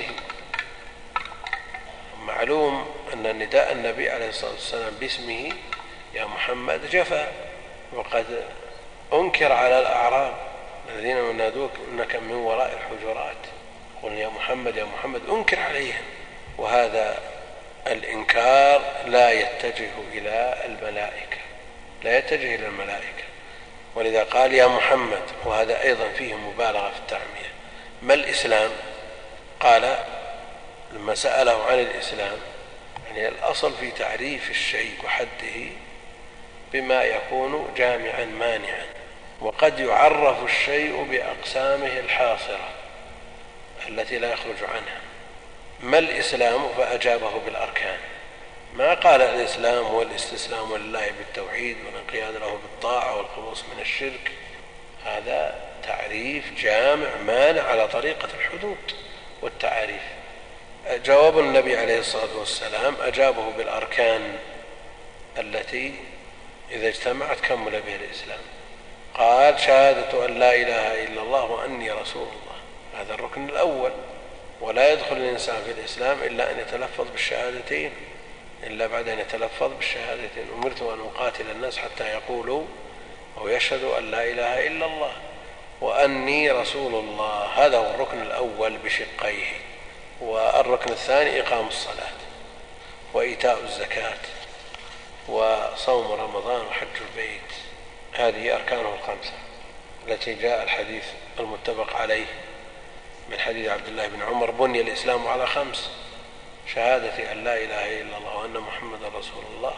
معلوم أن نداء النبي عليه الصلاة والسلام باسمه يا محمد جفا، وقد أنكر على الأعراب الذين ينادوك إنك من وراء الحجرات، قل يا محمد يا محمد، أنكر عليهم. وهذا الإنكار لا يتجه إلى الملائكة، لا يتجه إلى الملائكة، ولذا قال يا محمد. وهذا أيضا فيه مبالغة في التعمية. ما الإسلام؟ قال لما سأله عن الإسلام يعني الأصل في تعريف الشيء وحده بما يكون جامعا مانعا، وقد يعرف الشيء بأقسامه الحاصرة التي لا يخرج عنها. ما الإسلام؟ فأجابه بالأركان. ما قال الإسلام هو الاستسلام لله بالتوحيد والانقياد له بالطاعة والخلوص من الشرك. هذا تعريف جامع مانع على طريقة الحدود والتعاريف. جواب النبي عليه الصلاة والسلام أجابه بالأركان التي إذا اجتمعت كمل بها الإسلام. قال شهادة أن لا إله إلا الله وأني رسول الله، هذا الركن الأول. ولا يدخل الإنسان في الإسلام إلا أن يتلفظ بالشهادتين، إلا بعد أن يتلفظ بالشهادتين. أمرت أن أقاتل الناس حتى يقولوا أو يشهدوا أن لا إله إلا الله وأني رسول الله. هذا هو الركن الأول بشقيه. والركن الثاني إقام الصلاة وإيتاء الزكاة وصوم رمضان وحج البيت. هذه أركانه الخمسة التي جاء الحديث المتفق عليه من حديث عبد الله بن عمر: بني الإسلام على 5، شهادة أن لا إله إلا الله وأن محمد رسول الله،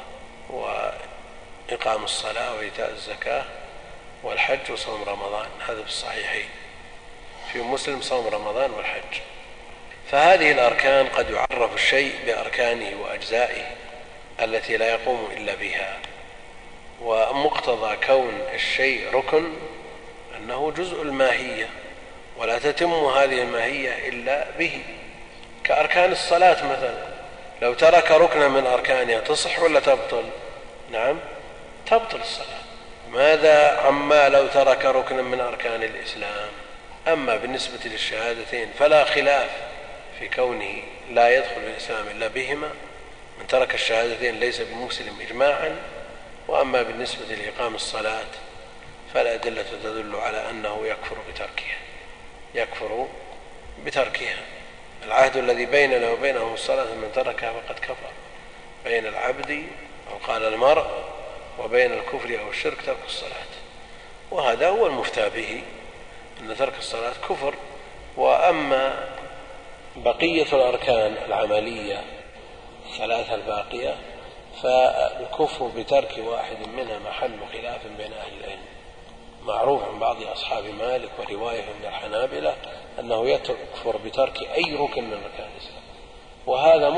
وإقام الصلاة وإيتاء الزكاة والحج وصوم رمضان. هذا في الصحيحين، في مسلم صوم رمضان والحج. فهذه الأركان قد يعرف الشيء بأركانه وأجزائه التي لا يقوم إلا بها، ومقتضى كون الشيء ركن أنه جزء الماهية، ولا تتم هذه الماهية إلا به. كأركان الصلاة مثلا، لو ترك ركنا من أركانها تصح ولا تبطل؟ نعم تبطل الصلاة. ماذا عما لو ترك ركنا من أركان الإسلام؟ أما بالنسبة للشهادتين فلا خلاف في كونه لا يدخل الإسلام إلا بهما، من ترك الشهادتين ليس بمسلم إجماعا. وأما بالنسبة لإقام الصلاة فالأدلة تدل على أنه يكفر بتركها. العهد الذي بيننا وبينهم الصلاة، من تركها فقد كفر. بين العبد أو قال المرء وبين الكفر أو الشرك ترك الصلاة، وهذا هو المفتى به، أن ترك الصلاة كفر. وأما بقية الأركان العملية الثلاثة الباقية فالكفر بترك واحد منها محل خلاف بين أهل العلم. معروف عن بعض أصحاب مالك ورواية من الحنابلة أنه يكفر بترك أي ركن من أركان الإسلام، وهذا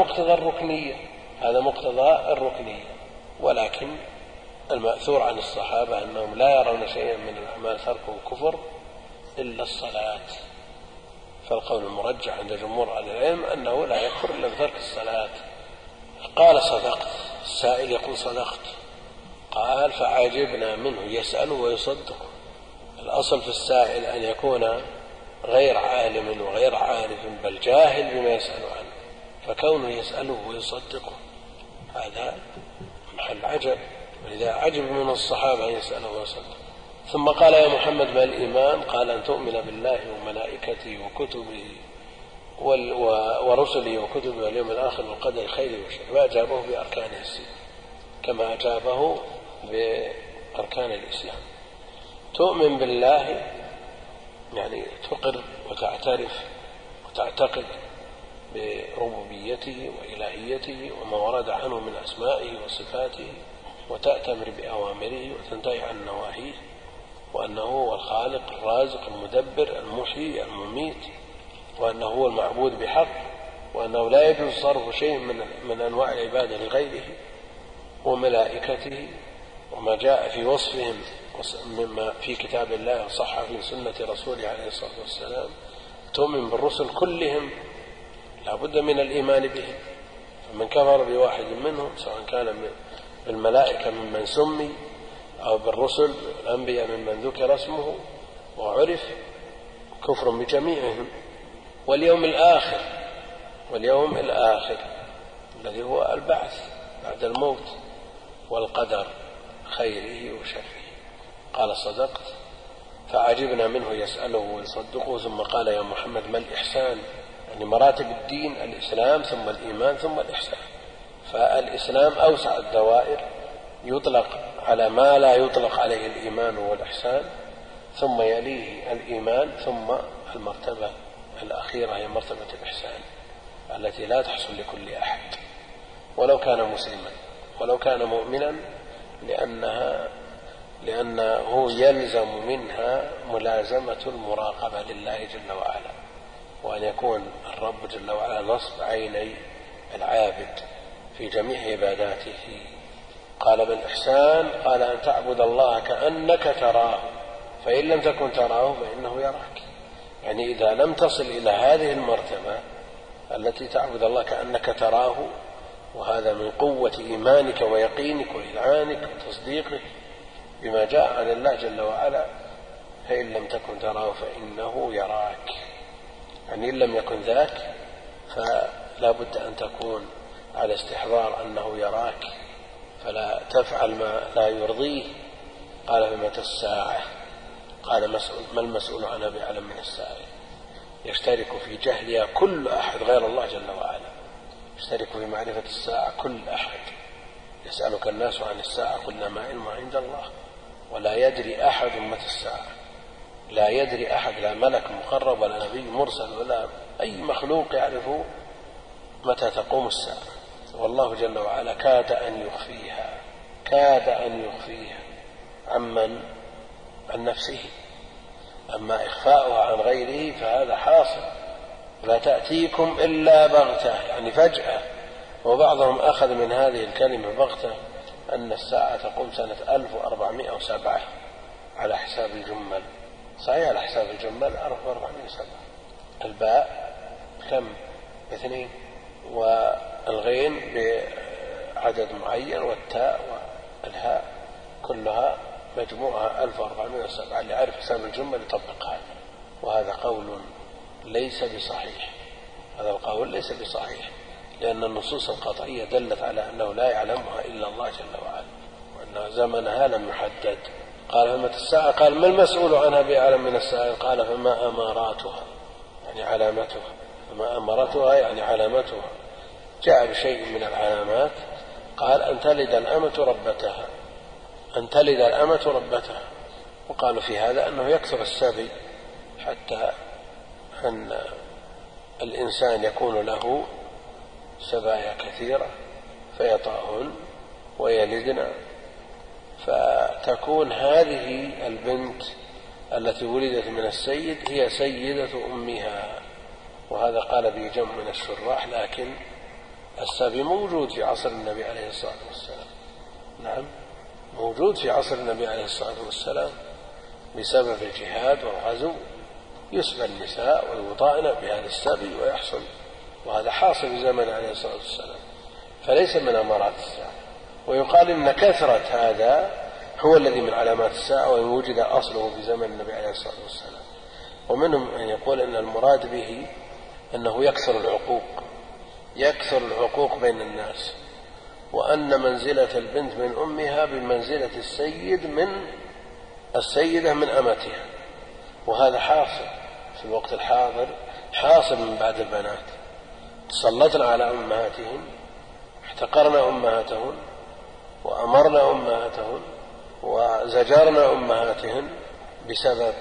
مقتضى الركنية. ولكن المأثور عن الصحابة أنهم لا يرون شيئا من الأعمال تركه كفر إلا الصلاة. فالقول المرجح عند جمهور أهل العلم أنه لا يكفر إلا بترك الصلاة. قال صدقت، السائل يقول صدقت، قال فعجبنا منه يسأل ويصدق. الأصل في السائل أن يكون غير عالم وغير عارف بل جاهل بما يسأل عنه، فكونه يسأله ويصدقه هذا محل عجب، ولذا عجب من الصحابة أن يسأله ويصدقه. ثم قال يا محمد ما الإيمان؟ قال أن تؤمن بالله وملائكته وكتبه ورسله وكتبه واليوم الآخر والقدر خيره وشره. فأجابه بأركانه الستة كما أجابه بأركان الإسلام. تؤمن بالله يعني تقر وتعترف وتعتقد بربوبيته وإلهيته وما ورد عنه من أسمائه وصفاته، وتأتمر بأوامره وتنتهي عن نواهيه، وأنه هو الخالق الرازق المدبر المحيي المميت، وأنه هو المعبود بحق، وأنه لا يجوز صرف شيء من أنواع العبادة لغيره، وملائكته وما جاء في وصفهم مما في كتاب الله وصح في سنة رسوله عليه الصلاة والسلام. تؤمن بالرسل كلهم لا بد من الإيمان بهم، فمن كفر بواحد منهم سواء كان بالملائكة ممن سمي أو بالرسل الأنبياء ممن ذكر اسمه وعرف، كفر بجميعهم. واليوم الآخر الذي هو البعث بعد الموت، والقدر خيره وشره. قال صدقت فعجبنا منه يسأله ويصدقه. ثم قال يا محمد ما الإحسان؟ يعني مراتب الدين الإسلام ثم الإيمان ثم الإحسان. فالإسلام أوسع الدوائر، يطلق على ما لا يطلق عليه الإيمان والإحسان، ثم يليه الإيمان، ثم المرتبة الأخيرة هي مرتبة الإحسان التي لا تحصل لكل أحد ولو كان مسلما ولو كان مؤمنا، لأنه يلزم منها ملازمة المراقبة لله جل وعلا، وأن يكون الرب جل وعلا نصب عيني العابد في جميع عباداته. قال بالإحسان قال أن تعبد الله كأنك تراه فإن لم تكن تراه فإنه يراك. يعني إذا لم تصل إلى هذه المرتبة التي تعبد الله كأنك تراه، وهذا من قوة إيمانك ويقينك وإذعانك وتصديقك بما جاء عن الله جل وعلا، فإن لم تكن تراه فإنه يراك. يعني إن لم يكن ذاك فلا بد أن تكون على استحضار أنه يراك، فلا تفعل ما لا يرضيه. قال فمتى الساعة؟ قال ما المسؤول عنها بأعلم من السائل. يشترك في جهلها كل أحد غير الله جل وعلا، يشترك في معرفة الساعة كل أحد. يسألك الناس عن الساعة قلنا ما علمها عند الله، ولا يدري أحد متى الساعة. لا يدري أحد، لا ملك مقرب ولا نبي مرسل ولا أي مخلوق يعرف متى تقوم الساعة، والله جل وعلا كاد أن يخفيها عن نفسه. أما إخفاؤها عن غيره فهذا حاصل، لا تأتيكم إلا بغتة يعني فجأة. وبعضهم أخذ من هذه الكلمة بغتة أن الساعة تقوم سنة 1407 على حساب الجمل. صحيح على حساب الجمل 1407. الباء كم؟ 2، والغين بعدد معين، والتاء والهاء كلها مجموعها 1407. اللي يعرف حساب الجمل يطبق هذا. وهذا قول ليس بصحيح، هذا القول ليس بصحيح، لأن النصوص القطعية دلت على أنه لا يعلمها إلا الله جل وعلا، وأن زمنها لم يحدد. قال فمتى الساعة؟ قال ما المسؤول عنها بأعلم من السائل؟ قال فما أماراتها يعني علامتها، فما أمارتها يعني علامتها. جاء بشيء من العلامات، قال أن تلد الأمة ربتها. وقالوا في هذا أنه يكثر السبي، حتى أن الإنسان يكون له سبايا كثيرة فيطأهن ويلدن، فتكون هذه البنت التي ولدت من السيد هي سيدة أمها. وهذا قال به جمع من الشراح، لكن السبي موجود في عصر النبي عليه الصلاة والسلام. نعم موجود في عصر النبي عليه الصلاة والسلام، بسبب الجهاد والغزو يسبى النساء ويوطأن بهذا السبي ويحصل، وهذا حاصل في زمن عليه الصلاة والسلام، فليس من أمارات الساعة. ويقال إن كثرة هذا هو الذي من علامات الساعة، وإن وجد أصله في زمن النبي عليه الصلاة والسلام. ومنهم من يقول إن المراد به أنه يكثر العقوق بين الناس، وأن منزلة البنت من أمها بمنزلة السيدة من أمتها. وهذا حاصل في الوقت الحاضر، حاصل من بعد البنات تسلطن على أمهاتهن، احتقرن أمهاتهن وأمرن أمهاتهن وزجرن أمهاتهن بسبب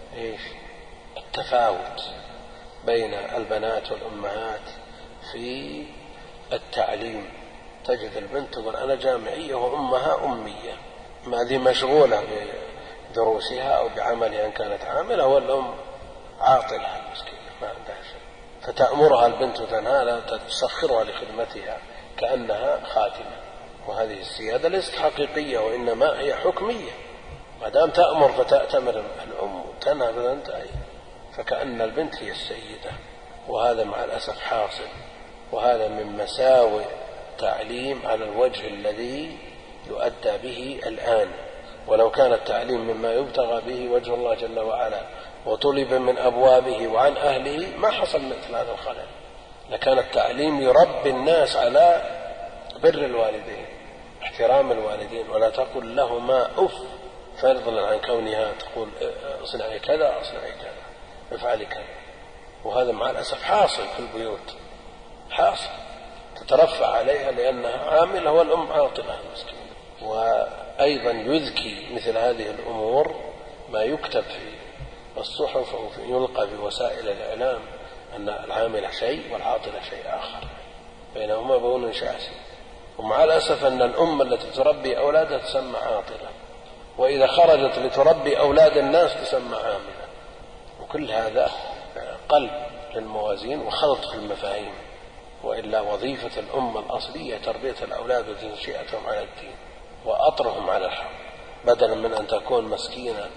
التفاوت بين البنات والأمهات في التعليم. تجد البنت تقول أنا جامعية وأمها أمية، ما ذي مشغولة بدروسها أو بعملها إن كانت عاملة، والأم عاطلة المسكينة ما عندها شيء، فتأمرها البنت وتنهاها تسخرها لخدمتها كأنها خادمة. وهذه السيادة ليست حقيقية، وإنما هي حكمية. ما دام تأمر فتأتمر الأم وتنهى فتنتهي، فكأن البنت هي السيدة. وهذا مع الأسف حاصل، وهذا من مساوئ التعليم على الوجه الذي يؤدى به الآن. ولو كان التعليم مما يبتغى به وجه الله جل وعلا وطلب من أبوابه وعن أهله ما حصل مثل هذا الخلل، لكان التعليم يربي الناس على بر الوالدين، احترام الوالدين، ولا تقل لهما أف فضلا عن كونها تقول اصنعي كذا اصنعي كذا افعلي كذا. وهذا مع الأسف حاصل في البيوت، حاصل تترفع عليها لأنها عاملة والأم عاطلة مسكينة. وأيضا يذكي مثل هذه الأمور ما يكتب في الصحف أو يلقى في وسائل الإعلام أن العاملة شيء والعاطلة شيء آخر، بينهما بون شاسع. ومع الأسف أن الأم التي تربي أولادها تسمى عاطلة، وإذا خرجت لتربي أولاد الناس تسمى عاملة. وكل هذا قلب للموازين وخلط في المفاهيم، وإلا وظيفة الأمة الأصلية تربية الأولاد وتنشئتهم على الدين وأطرهم على الحق، بدلا من أن تكون مسكينة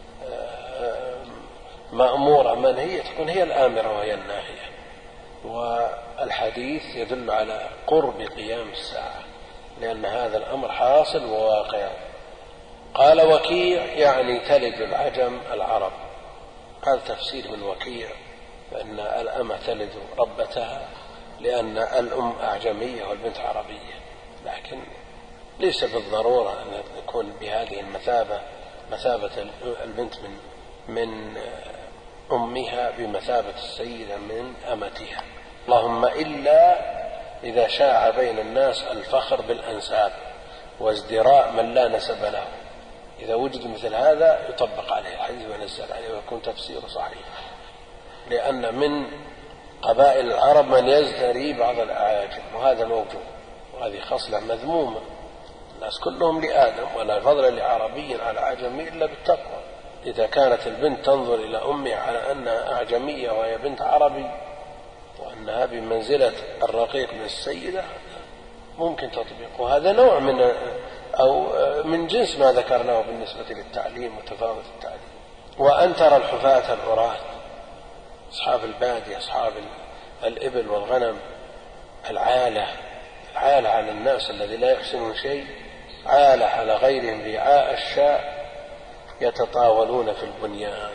مأمورة منهية تكون هي الآمرة وهي الناهية. والحديث يدل على قرب قيام الساعة، لأن هذا الأمر حاصل وواقع. قال وكيع يعني تلد العجم العرب، هذا تفسير من وكيع، فإن الأمة تلد ربتها لأن الأم أعجمية والبنت عربية، لكن ليس بالضرورة أن يكون بهذه المثابة، مثابة البنت من أمها بمثابة السيدة من أمتها. اللهم إلا إذا شاع بين الناس الفخر بالأنساب وازدراء من لا نسب له، إذا وجد مثل هذا يطبق عليه الحديث وينزل عليه ويكون تفسيره صحيح، لأن من قبائل العرب من يزدري بعض الأعاجم، وهذا موجود، وهذه خصلة مذمومة. الناس كلهم لآدم، ولا فضل لعربي على أعجمي إلا بالتقوى. إذا كانت البنت تنظر إلى أمها على أنها أعجمية وهي بنت عربي وأنها بمنزلة الرقيق من السيدة، ممكن تطبيق، وهذا نوع من جنس ما ذكرناه بالنسبة للتعليم وتفاوت التعليم. وأن ترى الحفاة العراة أصحاب البادية أصحاب الإبل والغنم العالة على الناس الذي لا يحسنون شيء، عالة على غيرهم رعاء الشاء يتطاولون في البنيان،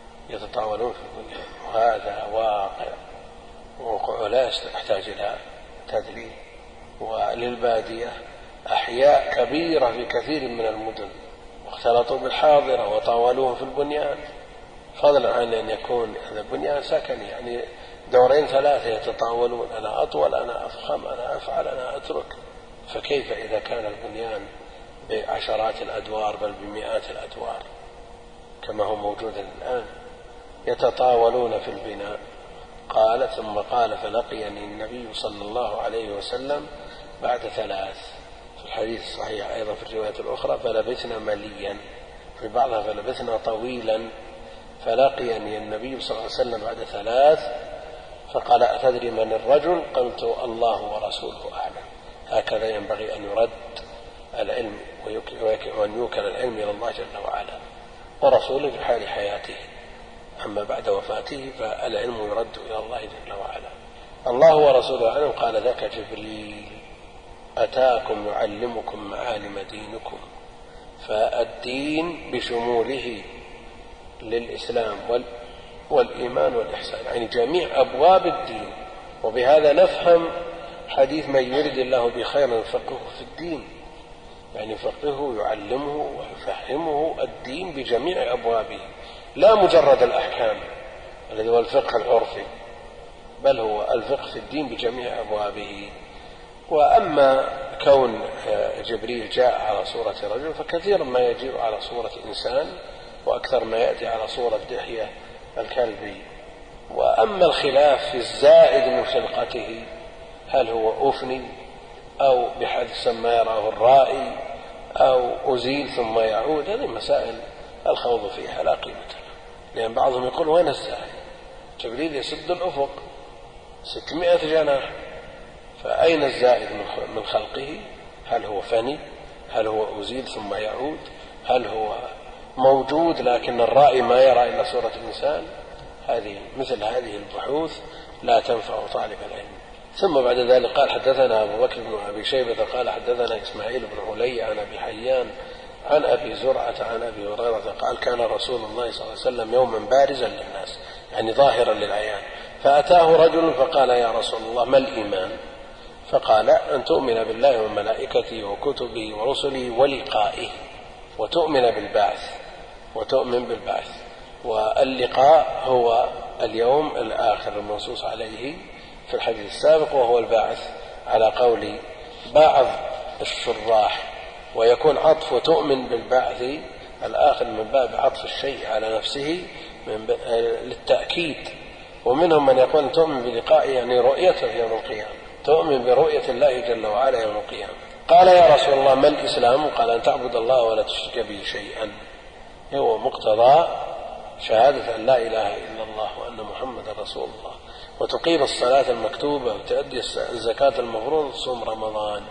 وهذا واقع لا يحتاج إلى تدليل. وللبادية أحياء كبيرة في كثير من المدن، واختلطوا بالحاضرة وطاولوهم في البنيان، فضلا عن أن يكون هذا البنيان سكني، يعني دورين ثلاثة يتطاولون، أنا أطول، أنا أفخم، أنا أفعل، أنا أترك. فكيف إذا كان البنيان بعشرات الأدوار بل بمئات الأدوار كما هو موجود الآن، يتطاولون في البناء. قال ثم قال فلقيني النبي صلى الله عليه وسلم بعد 3. في الحديث الصحيح أيضا في الرواية الأخرى فلبثنا مليا، في بعضها فلبثنا طويلا. فلقيني النبي صلى الله عليه وسلم بعد 3 فقال أتدري من الرجل؟ قلت الله ورسوله أعلم. هكذا ينبغي أن يرد العلم وأن يوكل العلم إلى الله جل وعلا ورسوله في حال حياته، أما بعد وفاته فالعلم يرد إلى الله جل وعلا. الله ورسوله أعلم. قال ذاك جبريل أتاكم يعلمكم معالم دينكم. فالدين بشموله للإسلام والإيمان والإحسان، يعني جميع أبواب الدين. وبهذا نفهم حديث من يرد الله بخير يفقهه في الدين، يعني يفقهه يعلمه ويفهمه الدين بجميع أبوابه، لا مجرد الأحكام الذي هو الفقه العرفي، بل هو الفقه في الدين بجميع أبوابه. وأما كون جبريل جاء على صورة رجل فكثيرا ما يجيء على صورة إنسان، وأكثر ما يأتي على صورة دحية الكلبي. وأما الخلاف في الزائد من خلقته، هل هو أفني أو بحدث ما يراه الرائي أو أزيل ثم يعود، هذه مسائل الخوض فيها لا قيمة له. لأن بعضهم يقول وين الزائد؟ جبريل يسد الأفق 600 جناح، فأين الزائد من خلقه؟ هل هو فني؟ هل هو أزيل ثم يعود؟ هل هو موجود لكن الرائي ما يرى إلا صورة الإنسان؟ مثل هذه البحوث لا تنفع طالب العلم. ثم بعد ذلك قال حدثنا أبو بكر بن أبي شيبة قال حدثنا إسماعيل بن علي عن أبي حيان عن أبي زرعة عن أبي هريرة قال كان رسول الله صلى الله عليه وسلم يوما بارزا للناس، يعني ظاهرا للعيان، فأتاه رجل فقال يا رسول الله ما الإيمان؟ فقال أن تؤمن بالله وملائكته وكتبه ورسله ولقائه، وتؤمن بالبعث. واللقاء هو اليوم الآخر المنصوص عليه في الحديث السابق، وهو البعث على قول بعض الشراح، ويكون عطف تؤمن بالبعث الآخر من باب عطف الشيء على نفسه للتأكيد. ومنهم من يقول تؤمن بلقائه يعني رؤيته يوم القيامة، تؤمن برؤية الله جل وعلا يوم القيامة. قال يا رسول الله ما الإسلام؟ قال أن تعبد الله ولا تشرك به شيئا، هو مقتضى شهادة أن لا إله إلا الله وأن محمد رسول الله، وتقيم الصلاة المكتوبة وتؤدي الزكاة المفروضة وتصوم رمضان،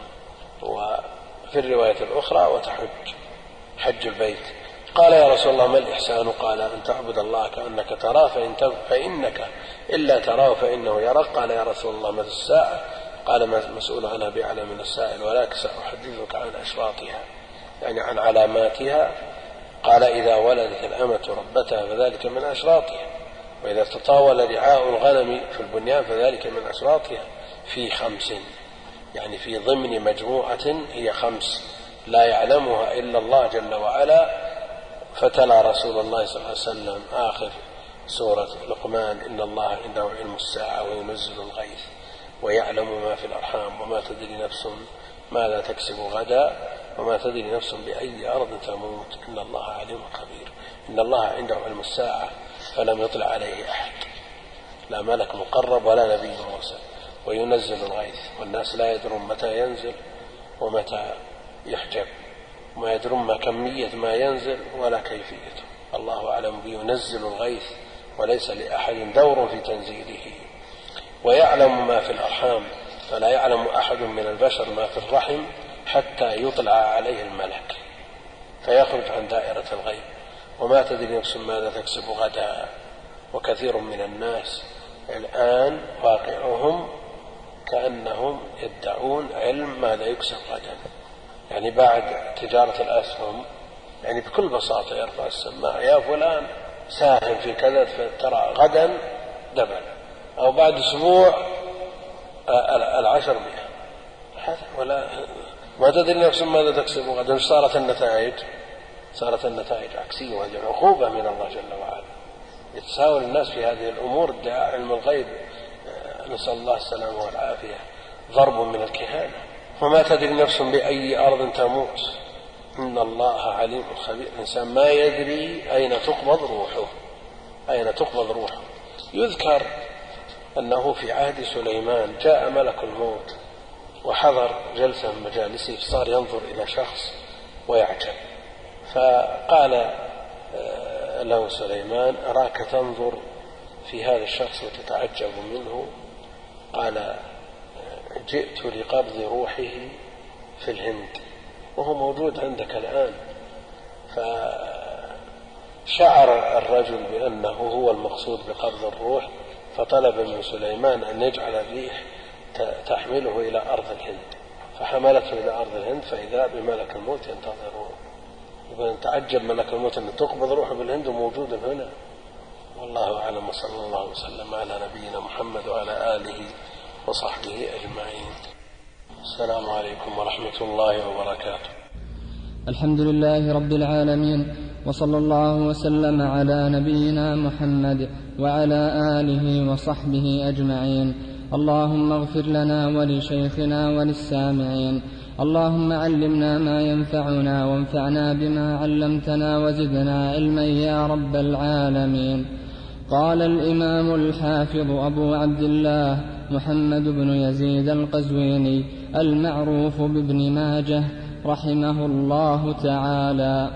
وفي الرواية الأخرى وتحج حج البيت. قال يا رسول الله ما الإحسان؟ قال أن تعبد الله كأنك تراه فإنك إلا تراه فإنه يراك. قال يا رسول الله متى الساعة؟ قال مسؤول عنها بأعلم من السائل، ولكن سأحدثك عن أشراطها، يعني عن علاماتها. قال إذا ولدت الأمة ربتها فذلك من أشراطها، وإذا تطاول رعاء الغنم في البنيان فذلك من أشراطها في 5، يعني في ضمن مجموعة هي 5 لا يعلمها إلا الله جل وعلا. فتلا رسول الله صلى الله عليه وسلم آخر سورة لقمان إن الله عنده علم الساعة وينزل الغيث ويعلم ما في الأرحام وما تدري نفس ماذا تكسب غدا وما تدري نفس بأي أرض تموت إن الله عليم خبير. إن الله عنده علم الساعة فلم يطلع عليه أحد، لا ملك مقرب ولا نبي مرسل، وينزل الغيث، والناس لا يدرون متى ينزل ومتى يحجب، وما يدرون ما كمية ما ينزل ولا كيفيته. الله أعلم به. ينزل الغيث وليس لأحد دور في تنزيله، ويعلم ما في الأرحام، فلا يعلم أحد من البشر ما في الرحم حتى يطلع عليه الملك فيخرج عن دائرة الغيب. وما تدري نفس ماذا تكسب غدا. وكثير من الناس الآن واقعهم كأنهم يدعون علم ماذا يكسب غدا. يعني بعد تجارة الأسهم يعني بكل بساطة يرفع السماعة: يا فلان ساهم في كذا ترى غدا دبل، أو بعد أسبوع 10 مئة. ولا ما تدري نفس ماذا تكسب غدا. صارت النتائج عكسية، وهذه عقوبة من الله جل وعلا. يتساهل الناس في هذه الأمور. ادعاء علم الغيب نسأل الله السلامة والعافية ضرب من الكهانة. وما تدري نفس بأي أرض تموت، إن الله عليم خبير. الإنسان ما يدري أين تقبض روحه. يذكر أنه في عهد سليمان جاء ملك الموت وحضر جلسة من مجالسه، فصار ينظر إلى شخص ويعجب، فقال له سليمان: أراك تنظر في هذا الشخص وتتعجب منه. قال: جئت لقبض روحه في الهند وهو موجود عندك الآن. فشعر الرجل بأنه هو المقصود بقبض الروح، فطلب من سليمان أن يجعل الريح تحمله إلى أرض الهند، فحملته إلى أرض الهند، فإذا بملك الموت ينتظره. يقول: تعجب ملك الموت أن تقبض روحه بالهند وموجود هنا. والله أعلم، وصلى الله وسلم على نبينا محمد وعلى آله وصحبه أجمعين. السلام عليكم ورحمة الله وبركاته. الحمد لله رب العالمين، وصلى الله وسلم على نبينا محمد وعلى آله وصحبه أجمعين. اللهم اغفر لنا ولشيخنا وللسامعين. اللهم علمنا ما ينفعنا وانفعنا بما علمتنا وزدنا علما يا رب العالمين. قال الإمام الحافظ أبو عبد الله محمد بن يزيد القزويني المعروف بابن ماجه رحمه الله تعالى: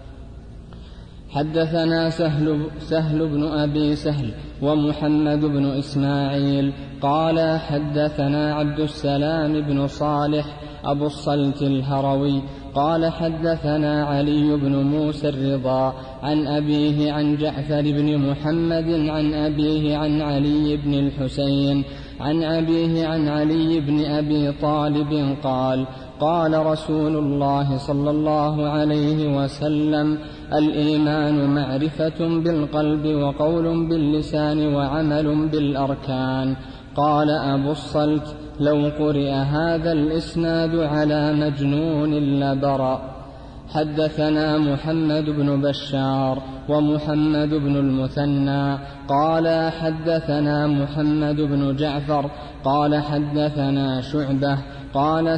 حدثنا سهل بن أبي سهل ومحمد بن إسماعيل قال حدثنا عبد السلام بن صالح أبو الصلت الهروي قال حدثنا علي بن موسى الرضا عن أبيه عن جعفر بن محمد عن أبيه عن علي بن الحسين عن أبيه عن علي بن أبي طالب قال: قال رسول الله صلى الله عليه وسلم: الإيمان معرفة بالقلب وقول باللسان وعمل بالأركان. قال أبو الصلت: لو قرئ هذا الإسناد على مجنون لبرأ. حدثنا محمد بن بشار ومحمد بن المثنى قال حدثنا محمد بن جعفر قال حدثنا شعبة قال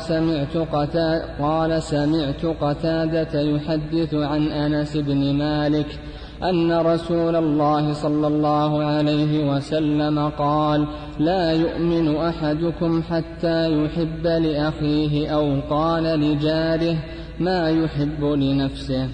سمعت قتادة يحدث عن أنس بن مالك أن رسول الله صلى الله عليه وسلم قال: لا يؤمن أحدكم حتى يحب لأخيه أو قال لجاره ما يحب لنفسه.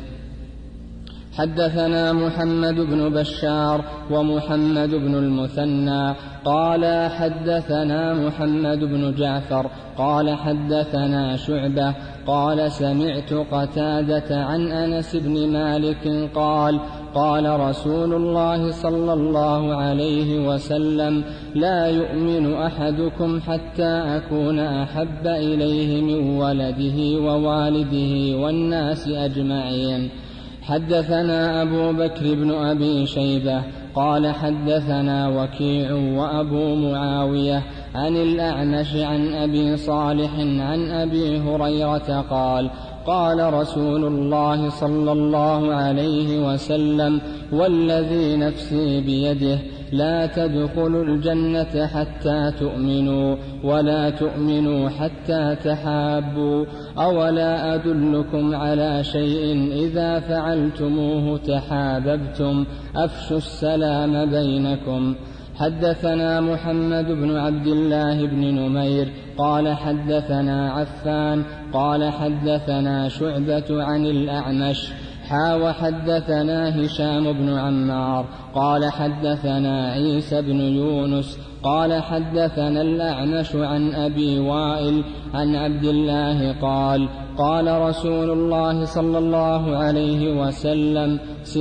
حدثنا محمد بن بشار ومحمد بن المثنى قال حدثنا محمد بن جعفر قال حدثنا شعبة قال سمعت قتادة عن أنس بن مالك قال: قال رسول الله صلى الله عليه وسلم: لا يؤمن أحدكم حتى أكون أحب إليه من ولده ووالده والناس أجمعين. حدثنا أبو بكر بن أبي شيبة قال حدثنا وكيع وأبو معاوية عن الأعمش عن أبي صالح عن أبي هريرة قال: قال رسول الله صلى الله عليه وسلم: والذي نفسي بيده لا تدخلوا الجنة حتى تؤمنوا ولا تؤمنوا حتى تحابوا. أولا أدلكم على شيء إذا فعلتموه تحاببتم؟ أفشوا السلام بينكم. حدثنا محمد بن عبد الله بن نمير قال حدثنا عفان قال حدثنا شعبة عن الأعمش وحدثنا هشام بن عمار قال حدثنا عيسى بن يونس قال حدثنا الأعمش عن أبي وائل عن عبد الله قال قال رسول الله صلى الله عليه وسلم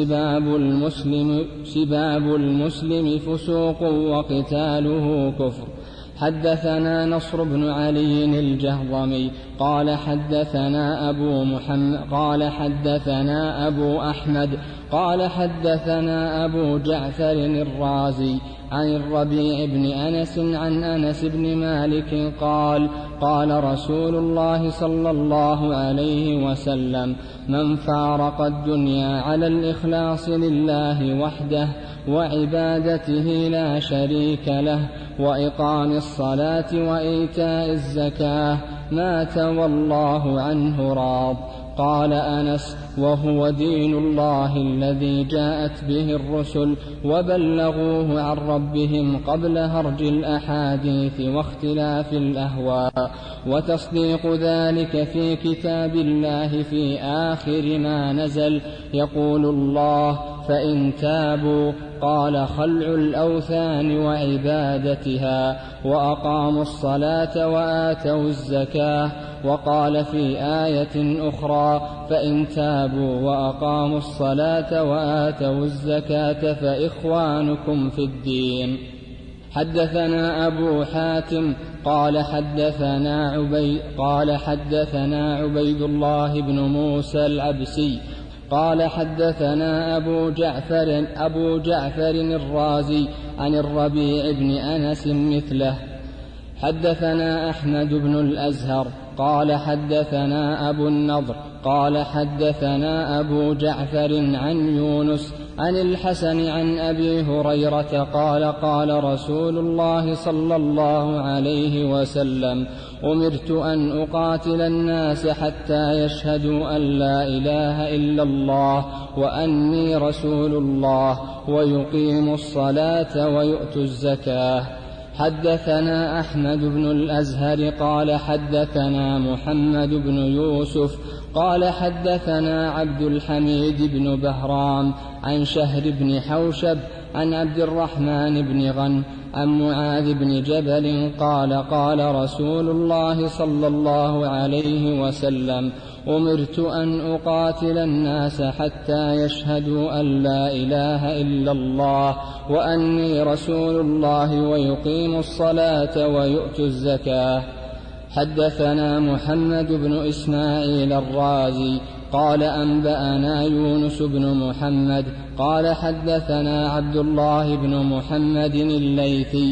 سباب المسلم فسوق وقتاله كفر. حدثنا نصر بن علي الجهضمي قال حدثنا أبو محمد قال حدثنا أبو أحمد قال حدثنا أبو جعفر الرازي عن الربيع بن أنس عن أنس بن مالك قال قال رسول الله صلى الله عليه وسلم من فارق الدنيا على الإخلاص لله وحده وعبادته لا شريك له وإقام الصلاة وإيتاء الزكاة مات والله عنه راض. قال أنس وهو دين الله الذي جاءت به الرسل وبلغوه عن ربهم قبل هرج الأحاديث واختلاف الأهواء وتصديق ذلك في كتاب الله في آخر ما نزل يقول الله فإن تابوا قال خلع الأوثان وعبادتها وأقاموا الصلاة وآتوا الزكاة. وقال في آية أخرى فإن تابوا وأقاموا الصلاة وآتوا الزكاة فإخوانكم في الدين. حدثنا أبو حاتم قال حدثنا عبيد الله بن موسى العبسي قال حدثنا أبو جعفر الرازي عن الربيع بن أنس مثله. حدثنا أحمد بن الأزهر قال حدثنا أبو النضر قال حدثنا أبو جعفر عن يونس عن الحسن عن أبي هريرة قال قال رسول الله صلى الله عليه وسلم أمرت أن أقاتل الناس حتى يشهدوا أن لا إله إلا الله وأني رسول الله ويقيموا الصلاة ويؤتوا الزكاة. حدثنا أحمد بن الأزهر قال حدثنا محمد بن يوسف قال حدثنا عبد الحميد بن بهرام عن شهر بن حوشب عن عبد الرحمن بن غنم عن معاذ بن جبل قال قال رسول الله صلى الله عليه وسلم أمرت أن أقاتل الناس حتى يشهدوا أن لا إله إلا الله وأني رسول الله ويقيموا الصلاة ويؤتوا الزكاة. حدثنا محمد بن إسماعيل الرازي قال أنبأنا يونس بن محمد قال حدثنا عبد الله بن محمد الليثي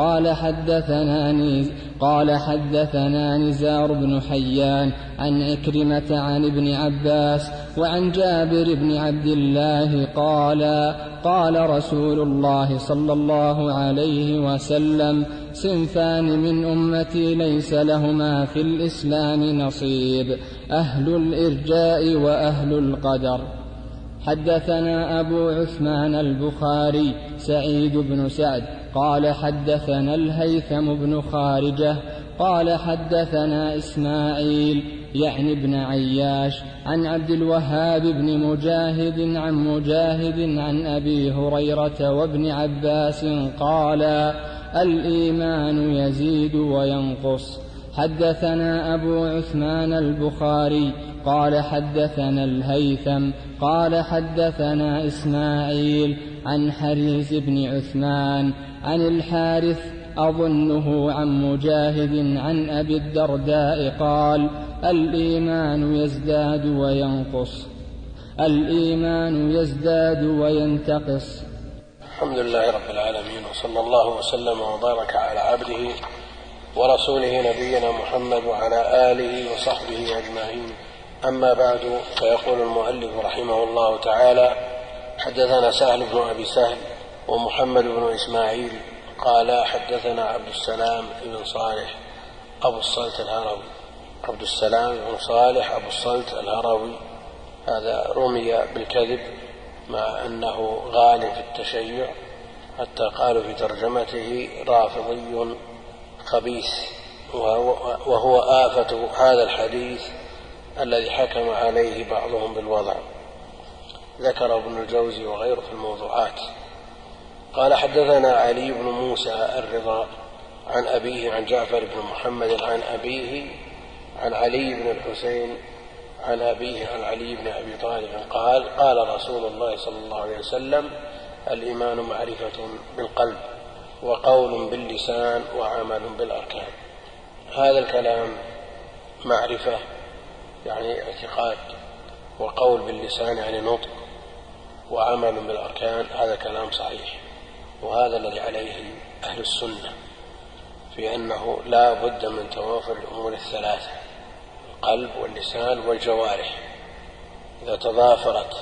قال حدثنا نزار بن حيان عن عكرمة عن ابن عباس وعن جابر بن عبد الله قال رسول الله صلى الله عليه وسلم صنفان من أمتي ليس لهما في الإسلام نصيب أهل الإرجاء وأهل القدر. حدثنا أبو عثمان البخاري سعيد بن سعد قال حدثنا الهيثم بن خارجة قال حدثنا إسماعيل يعني بن عياش عن عبد الوهاب بن مجاهد عن أبي هريرة وابن عباس قال الإيمان يزيد وينقص. حدثنا أبو عثمان البخاري قال حدثنا الهيثم قال حدثنا إسماعيل عن حريز بن عثمان عن الحارث أظنه عن مجاهد عن أبي الدرداء قال الإيمان يزداد وينتقص. الحمد لله رب العالمين وصلى الله وسلم وبارك على عبده ورسوله نبينا محمد وعلى آله وصحبه أجمعين. أما بعد فيقول المؤلف رحمه الله تعالى حدثنا سهل بن أبي سهل ومحمد بن إسماعيل قال حدثنا عبد السلام بن صالح أبو الصلت الهروي. عبد السلام بن صالح أبو الصلت الهروي هذا رمي بالكذب مع أنه غال في التشيع حتى قالوا في ترجمته رافضي خبيث، وهو آفة هذا الحديث الذي حكم عليه بعضهم بالوضع. ذكر ابن الجوزي وغيره في الموضوعات. قال حدثنا علي بن موسى الرضا عن أبيه عن جعفر بن محمد عن أبيه عن علي بن الحسين عن أبيه عن علي بن أبي طالب قال قال رسول الله صلى الله عليه وسلم: الإيمان معرفة بالقلب وقول باللسان وعمل بالأركان. هذا الكلام معرفة يعني اعتقاد، وقول باللسان يعني نطق، وعمل بالأركان، هذا كلام صحيح. وهذا الذي عليه أهل السنة، في أنه لا بد من توافر الأمور الثلاثة: القلب واللسان والجوارح. إذا تضافرت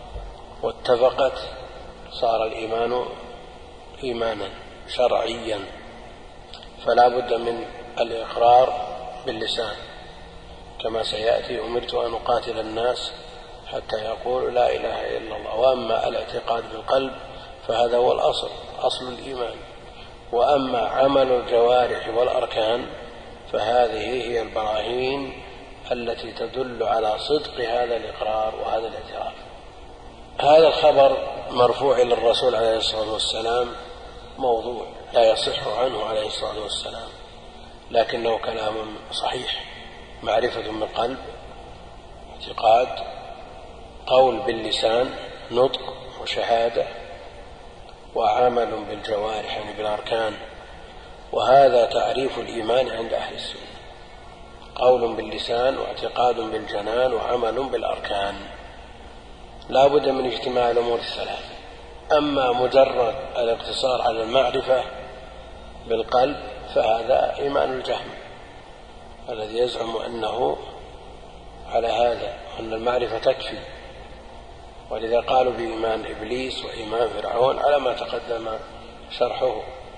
واتفقت صار الإيمان إيمانا شرعيا. فلا بد من الإقرار باللسان، كما سيأتي: أمرت أن أقاتل الناس حتى يقولوا لا إله إلا الله. وأما الاعتقاد بالقلب فهذا هو الأصل، أصل الإيمان. وأما عمل الجوارح والأركان فهذه هي البراهين التي تدل على صدق هذا الإقرار وهذا الاعتراف. هذا الخبر مرفوع إلى الرسول عليه الصلاة والسلام موضوع لا يصح عنه عليه الصلاة والسلام، لكنه كلام صحيح: معرفة بالقلب اعتقاد، قول باللسان نطق وشهادة، وعمل بالجوارح يعني بالأركان. وهذا تعريف الإيمان عند أهل السنة: قول باللسان واعتقاد بالجنان وعمل بالأركان. لا بد من اجتماع الأمور الثلاث. أما مجرد الاقتصار على المعرفة بالقلب فهذا إيمان الجهم الذي يزعم أنه على هذا، أن المعرفة تكفي، ولذا قالوا بإيمان إبليس وإيمان فرعون على ما تقدم شرحه.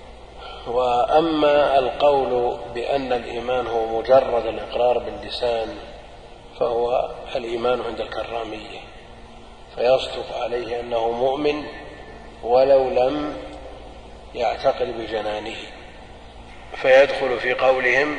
وأما القول بأن الإيمان هو مجرد الإقرار باللسان فهو الإيمان عند الكرامية، فيصدق عليه أنه مؤمن ولو لم يعتقد بجنانه، فيدخل في قولهم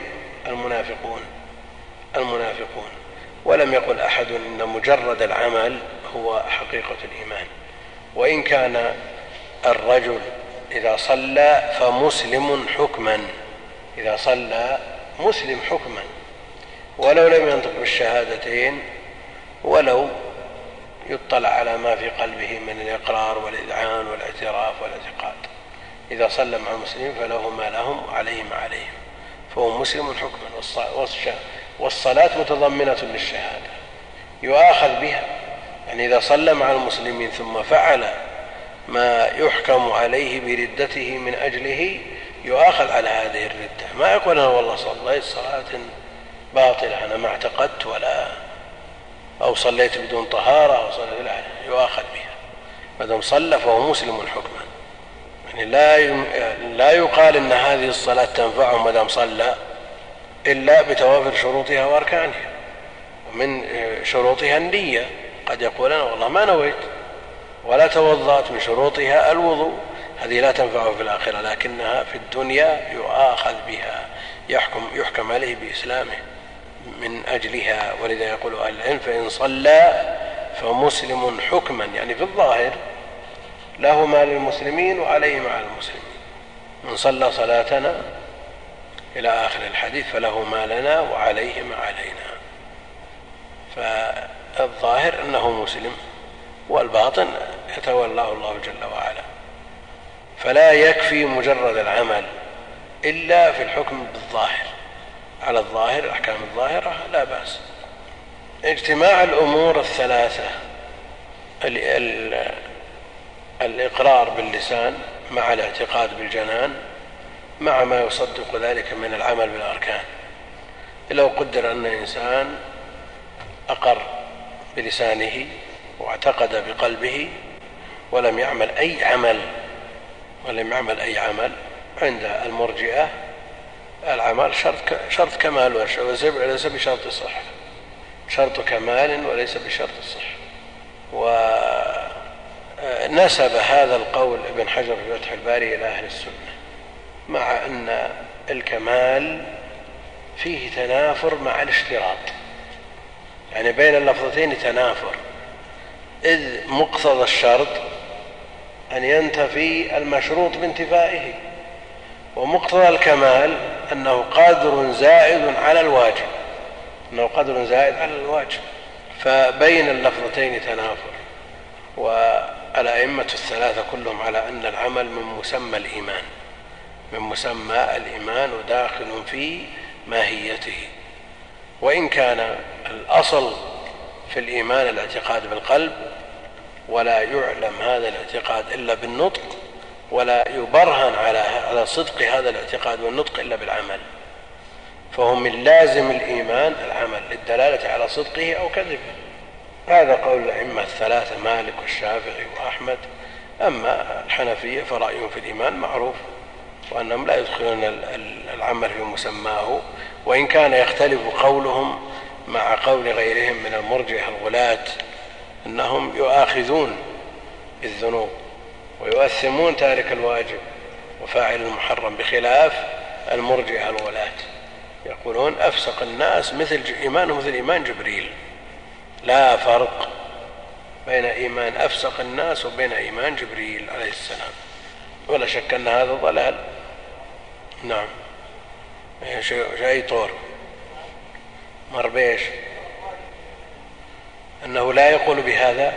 المنافقون. ولم يقل أحد إن مجرد العمل هو حقيقة الإيمان. وإن كان الرجل إذا صلى فمسلم حكما، إذا صلى مسلم حكما ولو لم ينطق بالشهادتين، ولو يطلع على ما في قلبه من الإقرار والإذعان والاعتراف والاعتقاد. إذا صلى مع المسلمين فله ما لهم وعليه ما عليهم، فهو مسلم حكما. والصلاة متضمنة للشهادة يؤاخذ بها، يعني إذا صلى مع المسلمين ثم فعل ما يحكم عليه بردته من أجله يؤاخذ على هذه الردة. ما يقول أنا والله صليت صلاة باطلة أنا ما اعتقدت أو صليت بدون طهارة أو صليت، لا، يؤاخذ بها ما دام صلى فهو مسلم حكما. يعني لا يقال إن هذه الصلاة تنفعه ما دام صلى إلا بتوافر شروطها وأركانها. ومن شروطها النية، قد يقول أنا والله ما نويت ولا توضأت. من شروطها الوضوء، هذه لا تنفعه في الآخرة، لكنها في الدنيا يؤاخذ بها، يحكم عليه بإسلامه من أجلها. ولذا يقول أهل العلم: فإن صلى فمسلم حكما، يعني في الظاهر له ما للمسلمين وعليه مع المسلمين. من صلى صلاتنا إلى آخر الحديث فله ما لنا وعليه ما علينا. فالظاهر أنه مسلم، والباطن يتولاه الله جل وعلا. فلا يكفي مجرد العمل إلا في الحكم بالظاهر، على الظاهر أحكام الظاهرة لا بأس. اجتماع الأمور الثلاثة: الإقرار باللسان مع الاعتقاد بالجنان مع ما يصدق ذلك من العمل بالأركان. لو قدر أن إنسان أقر بلسانه واعتقد بقلبه ولم يعمل أي عمل، عند المرجئة العمل شرط كمال وليس بشرط صحة، شرط كمال وليس بشرط صحة. وإن نسب هذا القول ابن حجر في فتح الباري إلى أهل السنة، مع أن الكمال فيه تنافر مع الاشتراط، يعني بين اللفظتين تنافر، إذ مقتضى الشرط أن ينتفي المشروط بانتفائه، ومقتضى الكمال أنه قدر زائد على الواجب، فبين اللفظتين تنافر. والأئمة الثلاثة كلهم على أن العمل من مسمى الإيمان وداخل في ماهيته، وإن كان الأصل في الإيمان الاعتقاد بالقلب، ولا يعلم هذا الاعتقاد إلا بالنطق، ولا يبرهن على صدق هذا الاعتقاد والنطق إلا بالعمل، فهو من لازم الإيمان العمل للدلالة على صدقه أو كذبه. هذا قول الأئمة الثلاثة مالك والشافعي وأحمد. أما الحنفية فرأيهم في الإيمان معروف، وأنهم لا يدخلون العمل في مسماه، وإن كان يختلف قولهم مع قول غيرهم من المرجئة الغلاة أنهم يؤاخذون بالذنوب ويؤثمون تارك الواجب وفاعل المحرم، بخلاف المرجئة الغلاة يقولون أفسق الناس مثل إيمانه مثل إيمان جبريل، لا فرق بين إيمان أفسق الناس وبين إيمان جبريل عليه السلام، ولا شك أن هذا ضلال. نعم. شيء طور مربيش أنه لا يقول بهذا.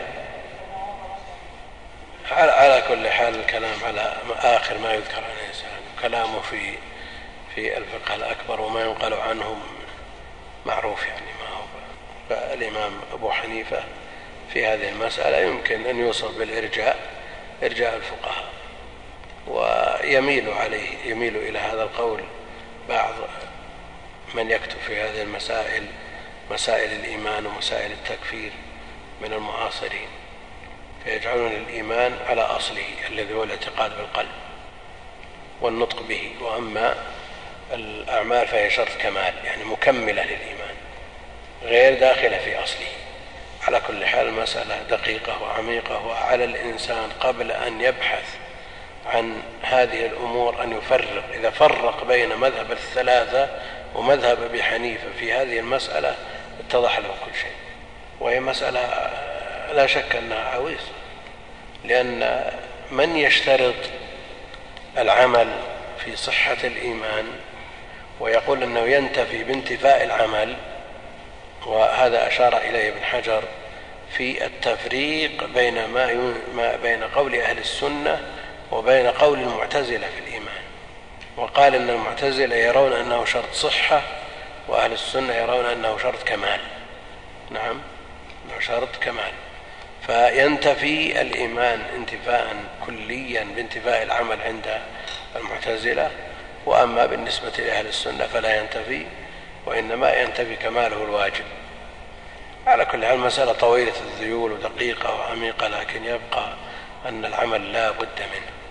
على كل حال الكلام على آخر ما يذكر عن الإنسان، كلامه في الفقه الأكبر وما ينقل عنهم معروف، يعني ما هو. فالإمام أبو حنيفة في هذه المسألة يمكن أن يوصف بالإرجاء، إرجاء الفقهاء، ويميل إلى هذا القول بعض من يكتب في هذه المسائل، مسائل الإيمان ومسائل التكفير من المعاصرين، فيجعلون الإيمان على أصله الذي هو الاعتقاد بالقلب والنطق به، وأما الأعمال فهي شرط كمال، يعني مكملة للإيمان غير داخلة في أصله. على كل حال المسألة دقيقة وعميقة، وعلى الإنسان قبل أن يبحث عن هذه الأمور أن يفرق. إذا فرق بين مذهب الثلاثة ومذهب أبي حنيفة في هذه المسألة اتضح له كل شيء، وهي مسألة لا شك أنها عويصة، لأن من يشترط العمل في صحة الإيمان ويقول أنه ينتفي بانتفاء العمل، وهذا أشار إليه ابن حجر في التفريق بين قول أهل السنة وبين قول المعتزلة في الإيمان، وقال أن المعتزلة يرون أنه شرط صحة، وأهل السنة يرون أنه شرط كمال. نعم، أنه شرط كمال، فينتفي الإيمان انتفاء كليا بانتفاء العمل عند المعتزلة، وأما بالنسبة لأهل السنة فلا ينتفي، وإنما ينتفي كماله الواجب. على كل حال مسألة طويلة الذيول ودقيقة وعميقة، لكن يبقى أن العمل لا بد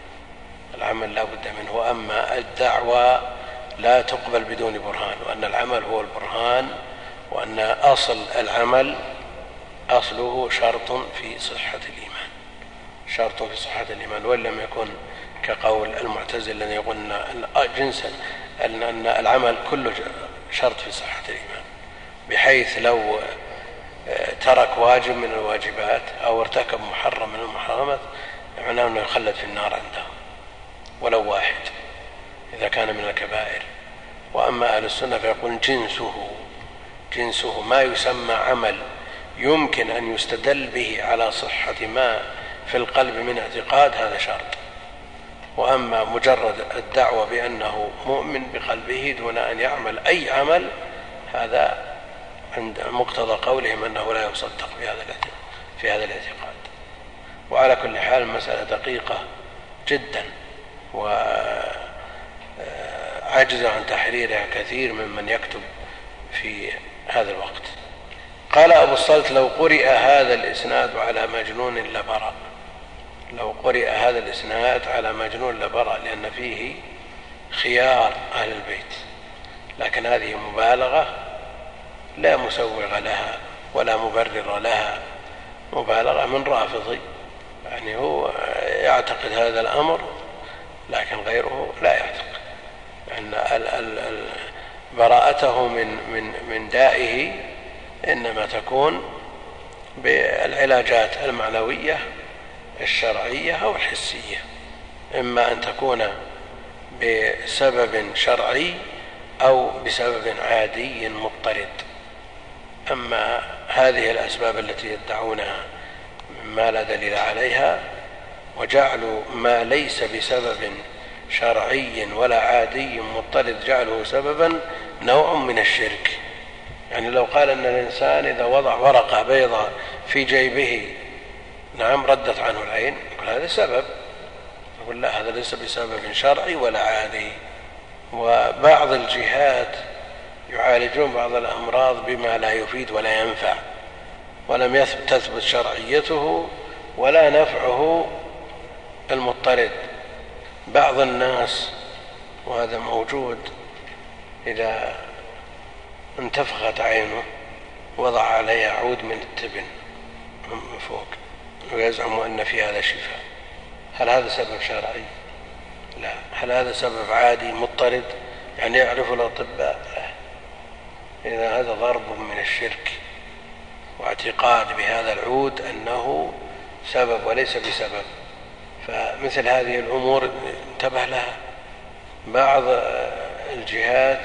منه، وأما الدعوة لا تقبل بدون برهان، وأن العمل هو البرهان، وأن أصل العمل أصله شرط في صحة الإيمان، وإن لم يكن كقول المعتزلة الذين يقولون أن العمل كله شرط في صحة الإيمان، بحيث لو ترك واجب من الواجبات أو ارتكب محرم من المحرمات معناه أنه يخلد في النار عندهم ولو واحد إذا كان من الكبائر. وأما أهل السنة فيقول جنسه ما يسمى عمل يمكن أن يستدل به على صحة ما في القلب من اعتقاد، هذا شرط. وأما مجرد الدعوة بأنه مؤمن بقلبه دون أن يعمل أي عمل، هذا عند مقتضى قولهم أنه لا يصدق في هذا الاعتقاد. وعلى كل حال المسألة دقيقة جدا، وعجز عن تحريرها كثير ممن يكتب في هذا الوقت. قال أبو الصلت: لو قرئ هذا الإسناد على مجنون لبرأ، لأن فيه خيار أهل البيت، لكن هذه مبالغة لا مسوغ لها ولا مبرر لها، مبالغة من رافضي يعني هو يعتقد هذا الأمر لكن غيره لا يعتقد، أن براءته من دائه إنما تكون بالعلاجات المعنوية الشرعية أو الحسية، إما أن تكون بسبب شرعي أو بسبب عادي مضطرد. أما هذه الأسباب التي يدعونها ما لا دليل عليها وجعلوا ما ليس بسبب شرعي ولا عادي مضطرد جعله سببا نوع من الشرك. يعني لو قال أن الإنسان إذا وضع ورقة بيضاء في جيبه نعم ردت عنه العين، يقول هذا سبب، يقول لا هذا ليس بسبب شرعي ولا عادي. وبعض الجهات يعالجون بعض الأمراض بما لا يفيد ولا ينفع، ولم تثبت شرعيته ولا نفعه المضطرد. بعض الناس وهذا موجود إذا انتفخت عينه وضع عليها عود من التبن من فوق ويزعم أن في هذا شفاء. هل هذا سبب شرعي؟ لا. هل هذا سبب عادي مضطرد يعني يعرف الأطباء؟ لا. إذا هذا ضرب من الشرك واعتقاد بهذا العود أنه سبب وليس بسبب. فمثل هذه الأمور انتبه لها. بعض الجهات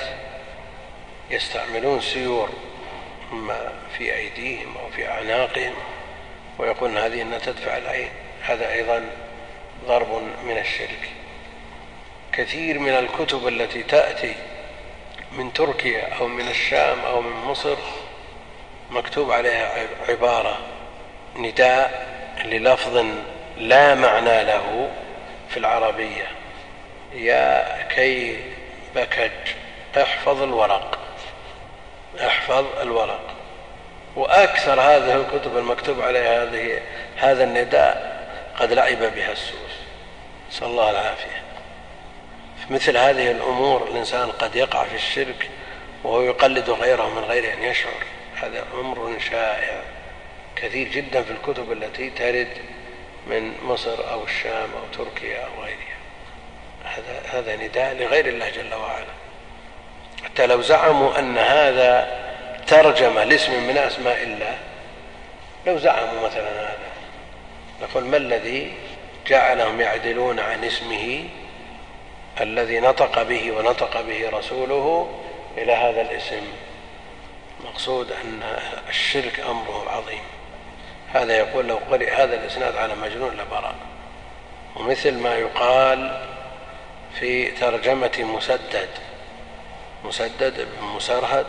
يستعملون سيور إما في أيديهم أو في أعناقهم ويقولون هذه أنها تدفع العين، هذا أيضا ضرب من الشرك. كثير من الكتب التي تأتي من تركيا أو من الشام أو من مصر مكتوب عليها عبارة نداء للفظ لا معنى له في العربية: يا كي بكج احفظ الورق، احفظ الورق. وأكثر هذه الكتب المكتوب عليها هذا النداء قد لعب بها السوس، نسأل الله العافية. في مثل هذه الأمور الإنسان قد يقع في الشرك وهو يقلد غيره من غير أن يشعر. هذا أمر شائع كثير جدا في الكتب التي ترد من مصر أو الشام أو تركيا أو غيرها. هذا نداء لغير الله جل وعلا. حتى لو زعموا أن هذا ترجمة لاسم من أسماء الله، لو زعموا مثلا هذا نقول ما الذي جعلهم يعدلون عن اسمه الذي نطق به ونطق به رسوله إلى هذا الاسم؟ مقصود أن الشرك أمره عظيم. هذا يقول لو قرئ هذا الإسناد على مجنون لبرأ. ومثل ما يقال في ترجمة مسدد بن مسرهد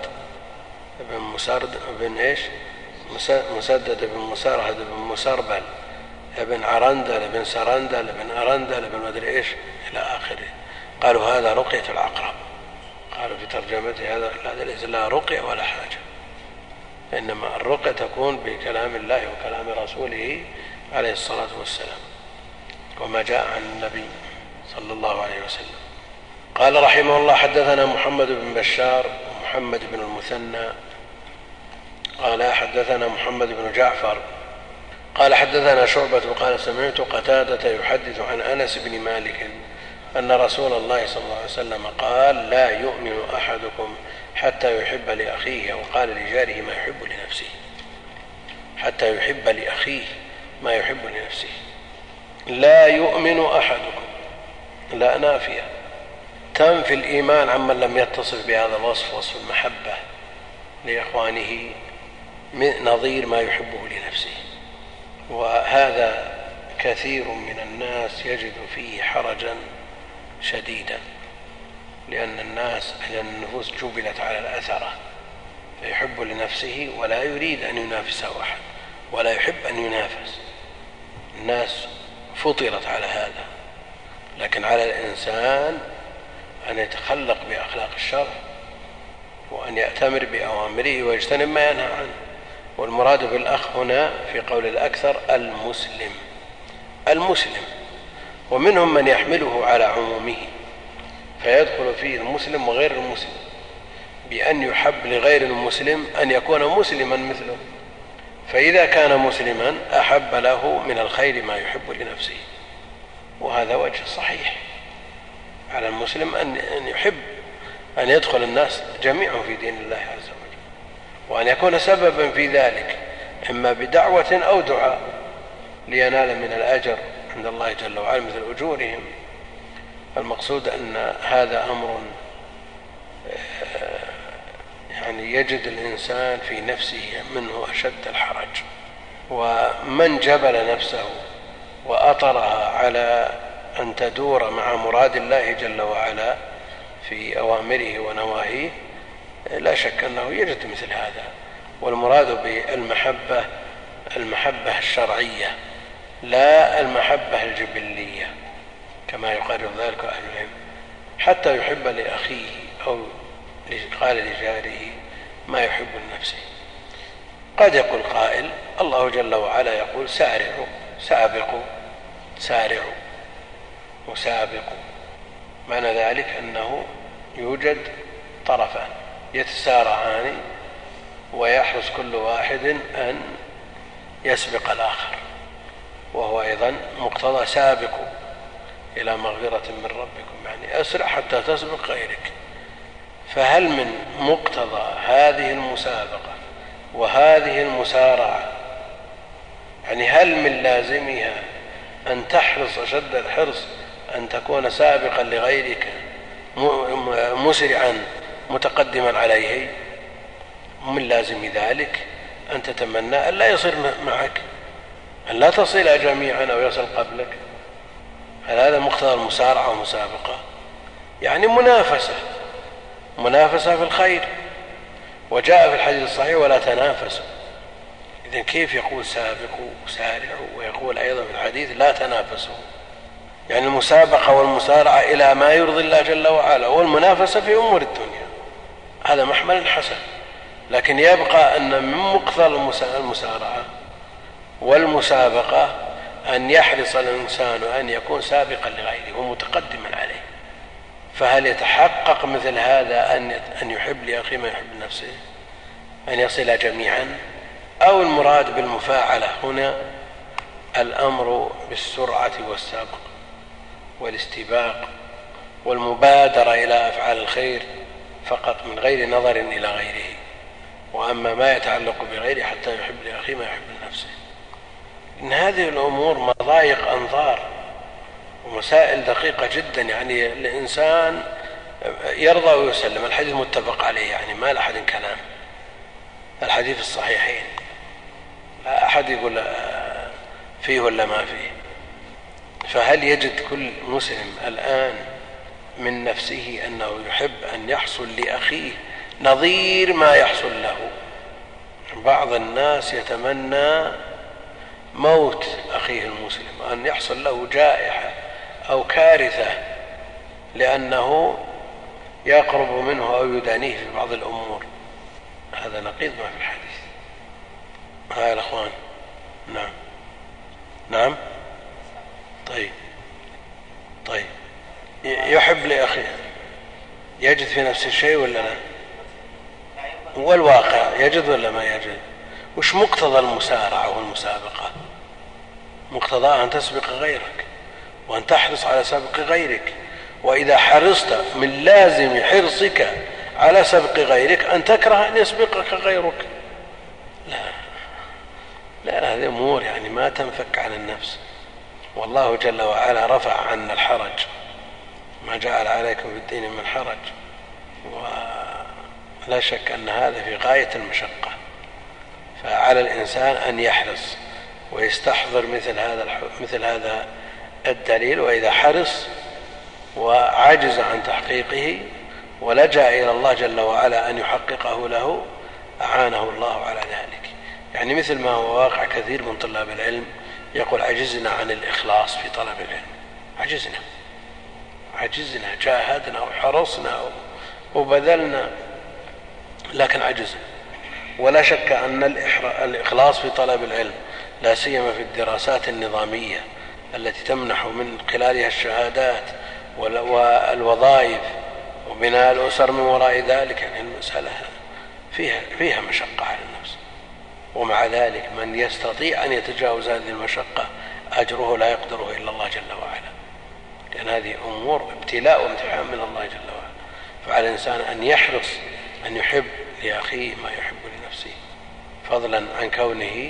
مسدد بن مسرهد بن مسربل ابن عرندل ابن سرندل ابن أرندل ابن مدري إيش إلى آخره. قالوا هذا رقية العقرب. قالوا في ترجمته هذا ليس لا رقية ولا حاجة، إنما الرقية تكون بكلام الله وكلام رسوله عليه الصلاة والسلام وما جاء عن النبي صلى الله عليه وسلم. قال رحمه الله: حدثنا محمد بن بشار ومحمد بن المثنى قال حدثنا محمد بن جعفر قال حدثنا شعبة قال سمعت قتادة يحدث عن أنس بن مالك أن رسول الله صلى الله عليه وسلم قال: لا يؤمن أحدكم حتى يحب لأخيه، وقال لجاره ما يحب لنفسه، حتى يحب لأخيه ما يحب لنفسه. لا يؤمن أحدكم، لا نافية تنفي الإيمان عمن لم يتصف بهذا الوصف، وصف المحبة لإخوانه نظير ما يحبه لنفسه. وهذا كثير من الناس يجد فيه حرجا شديدا، لأن النفوس جبلت على الأثرة، فيحب لنفسه ولا يريد أن ينافسه أحد ولا يحب أن ينافس. الناس فطرت على هذا، لكن على الإنسان أن يتخلق بأخلاق الشرع وأن يأتمر بأوامره ويجتنب ما ينهى عنه. والمراد بالأخ هنا في قول الأكثر المسلم، ومنهم من يحمله على عمومه فيدخل فيه المسلم وغير المسلم، بأن يحب لغير المسلم أن يكون مسلما مثله، فإذا كان مسلما أحب له من الخير ما يحب لنفسه، وهذا وجه صحيح. على المسلم أن يحب أن يدخل الناس جميعا في دين الله عز وجل، وأن يكون سببا في ذلك، إما بدعوة أو دعاء، لينال من الأجر عند الله جل وعلا مثل أجورهم. المقصود أن هذا أمر يعني يجد الإنسان في نفسه منه أشد الحرج، ومن جبل نفسه وأطرها على أن تدور مع مراد الله جل وعلا في أوامره ونواهيه لا شك أنه يجد مثل هذا. والمراد بالمحبة المحبة الشرعية لا المحبة الجبلية كما يقرر ذلك أهل العلم، حتى يحب لأخيه أو قال لجاره ما يحب لنفسه. قد يقول قائل الله جل وعلا يقول سارعوا سابقوا سارعوا وسابقوا، معنى ذلك أنه يوجد طرفان يتسارعان ويحرص كل واحد أن يسبق الآخر، وهو أيضا مقتضى سابقوا إلى مغفرة من ربكم، يعني أسرع حتى تسبق غيرك. فهل من مقتضى هذه المسابقة وهذه المسارعة، يعني هل من لازمها أن تحرص أشد الحرص أن تكون سابقا لغيرك مسرعا متقدما عليه؟ من لازم ذلك أن تتمنى أن لا يصير معك، أن لا تصل جميعا أو يصل قبلك. هل هذا مقتضى المسارعة ومسابقة؟ يعني منافسة في الخير، وجاء في الحديث الصحيح ولا تنافسوا. إذن كيف يقول سابقوا وسارعوا ويقول أيضا في الحديث لا تنافسوا؟ يعني المسابقة والمسارعة إلى ما يرضي الله جل وعلا، والمنافسة في أمور الدنيا، هذا محمل حسن. لكن يبقى أن من مقتضى المسارعة والمسابقة أن يحرص الإنسان أن يكون سابقا لغيره ومتقدما عليه. فهل يتحقق مثل هذا أن يحب لأخيه ما يحب لنفسه، أن يصل جميعا؟ أو المراد بالمفاعلة هنا الأمر بالسرعة والسبق والاستباق والمبادرة إلى أفعال الخير فقط من غير نظر إلى غيره، وأما ما يتعلق بغيره حتى يحب لأخيه ما يحب لنفسه. إن هذه الأمور مضايق أنظار ومسائل دقيقة جدا، يعني الإنسان يرضى ويسلم. الحديث متفق عليه، يعني ما لأحد كلام، الحديث الصحيحين لا أحد يقول فيه ولا ما فيه. فهل يجد كل مسلم الآن من نفسه أنه يحب أن يحصل لأخيه نظير ما يحصل له؟ بعض الناس يتمنى موت أخيه المسلم، أن يحصل له جائحة أو كارثة لأنه يقرب منه أو يدانيه في بعض الأمور. هذا نقيض ما في الحديث. ها يا الأخوان؟ نعم طيب يحب لأخيه، يجد في نفس الشيء ولا لا؟ والواقع يجد ولا ما يجد؟ وش مقتضى المسارعة والمسابقة؟ مقتضى أن تسبق غيرك وأن تحرص على سبق غيرك. وإذا حرصت من لازم حرصك على سبق غيرك أن تكره أن يسبقك غيرك. لا هذه أمور يعني ما تنفك عن النفس. والله جل وعلا رفع عنا الحرج، ما جعل عليكم في الدين من حرج، ولا شك أن هذا في غاية المشقة. فعلى الإنسان أن يحرص ويستحضر مثل هذا الدليل، وإذا حرص وعجز عن تحقيقه ولجأ إلى الله جل وعلا أن يحققه له أعانه الله على ذلك. يعني مثل ما هو واقع كثير من طلاب العلم يقول عجزنا عن الإخلاص في طلب العلم، عجزنا جاهدنا وحرصنا وبذلنا لكن عجزنا. ولا شك أن الإخلاص في طلب العلم لا سيما في الدراسات النظامية التي تمنح من خلالها الشهادات والوظائف وبناء الأسر من وراء ذلك، يعني المسألة فيها مشقة على النفس. ومع ذلك من يستطيع أن يتجاوز هذه المشقة أجره لا يقدره إلا الله جل وعلا، لأن هذه أمور ابتلاء وامتحان من الله جل وعلا. فعلى الإنسان أن يحرص أن يحب لأخيه ما يحب لنفسه، فضلا عن كونه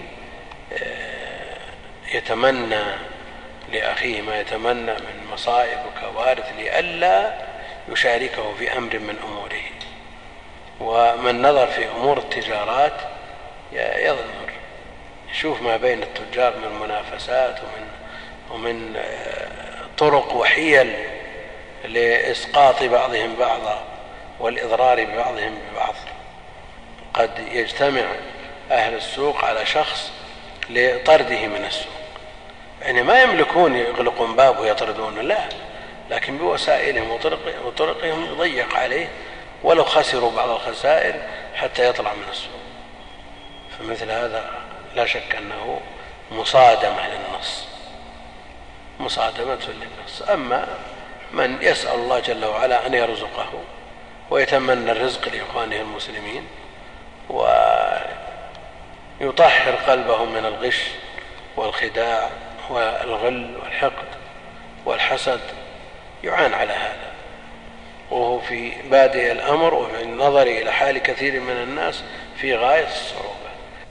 يتمنى لأخيه ما يتمنى من مصائب وكوارث لئلا يشاركه في أمر من أموره. ومن نظر في أمور التجارات يضمر، يشوف ما بين التجار من منافسات ومن طرق وحيل لإسقاط بعضهم بعضا والإضرار ببعضهم ببعض. قد يجتمع أهل السوق على شخص لطرده من السوق، يعني ما يملكون يغلقون باب ويطردون، لا، لكن بوسائلهم وطرقهم يضيق عليه ولو خسروا بعض الخسائر حتى يطلع من السوق. فمثل هذا لا شك أنه مصادمة للنص، مصادمة للنص. أما من يسأل الله جل وعلا أن يرزقه ويتمنى الرزق لإخوانه المسلمين ويطهر قلبه من الغش والخداع والغل والحقد والحسد، يعان على هذا، وهو في بادئ الأمر وفي النظر إلى حال كثير من الناس في غاية الصعوبة.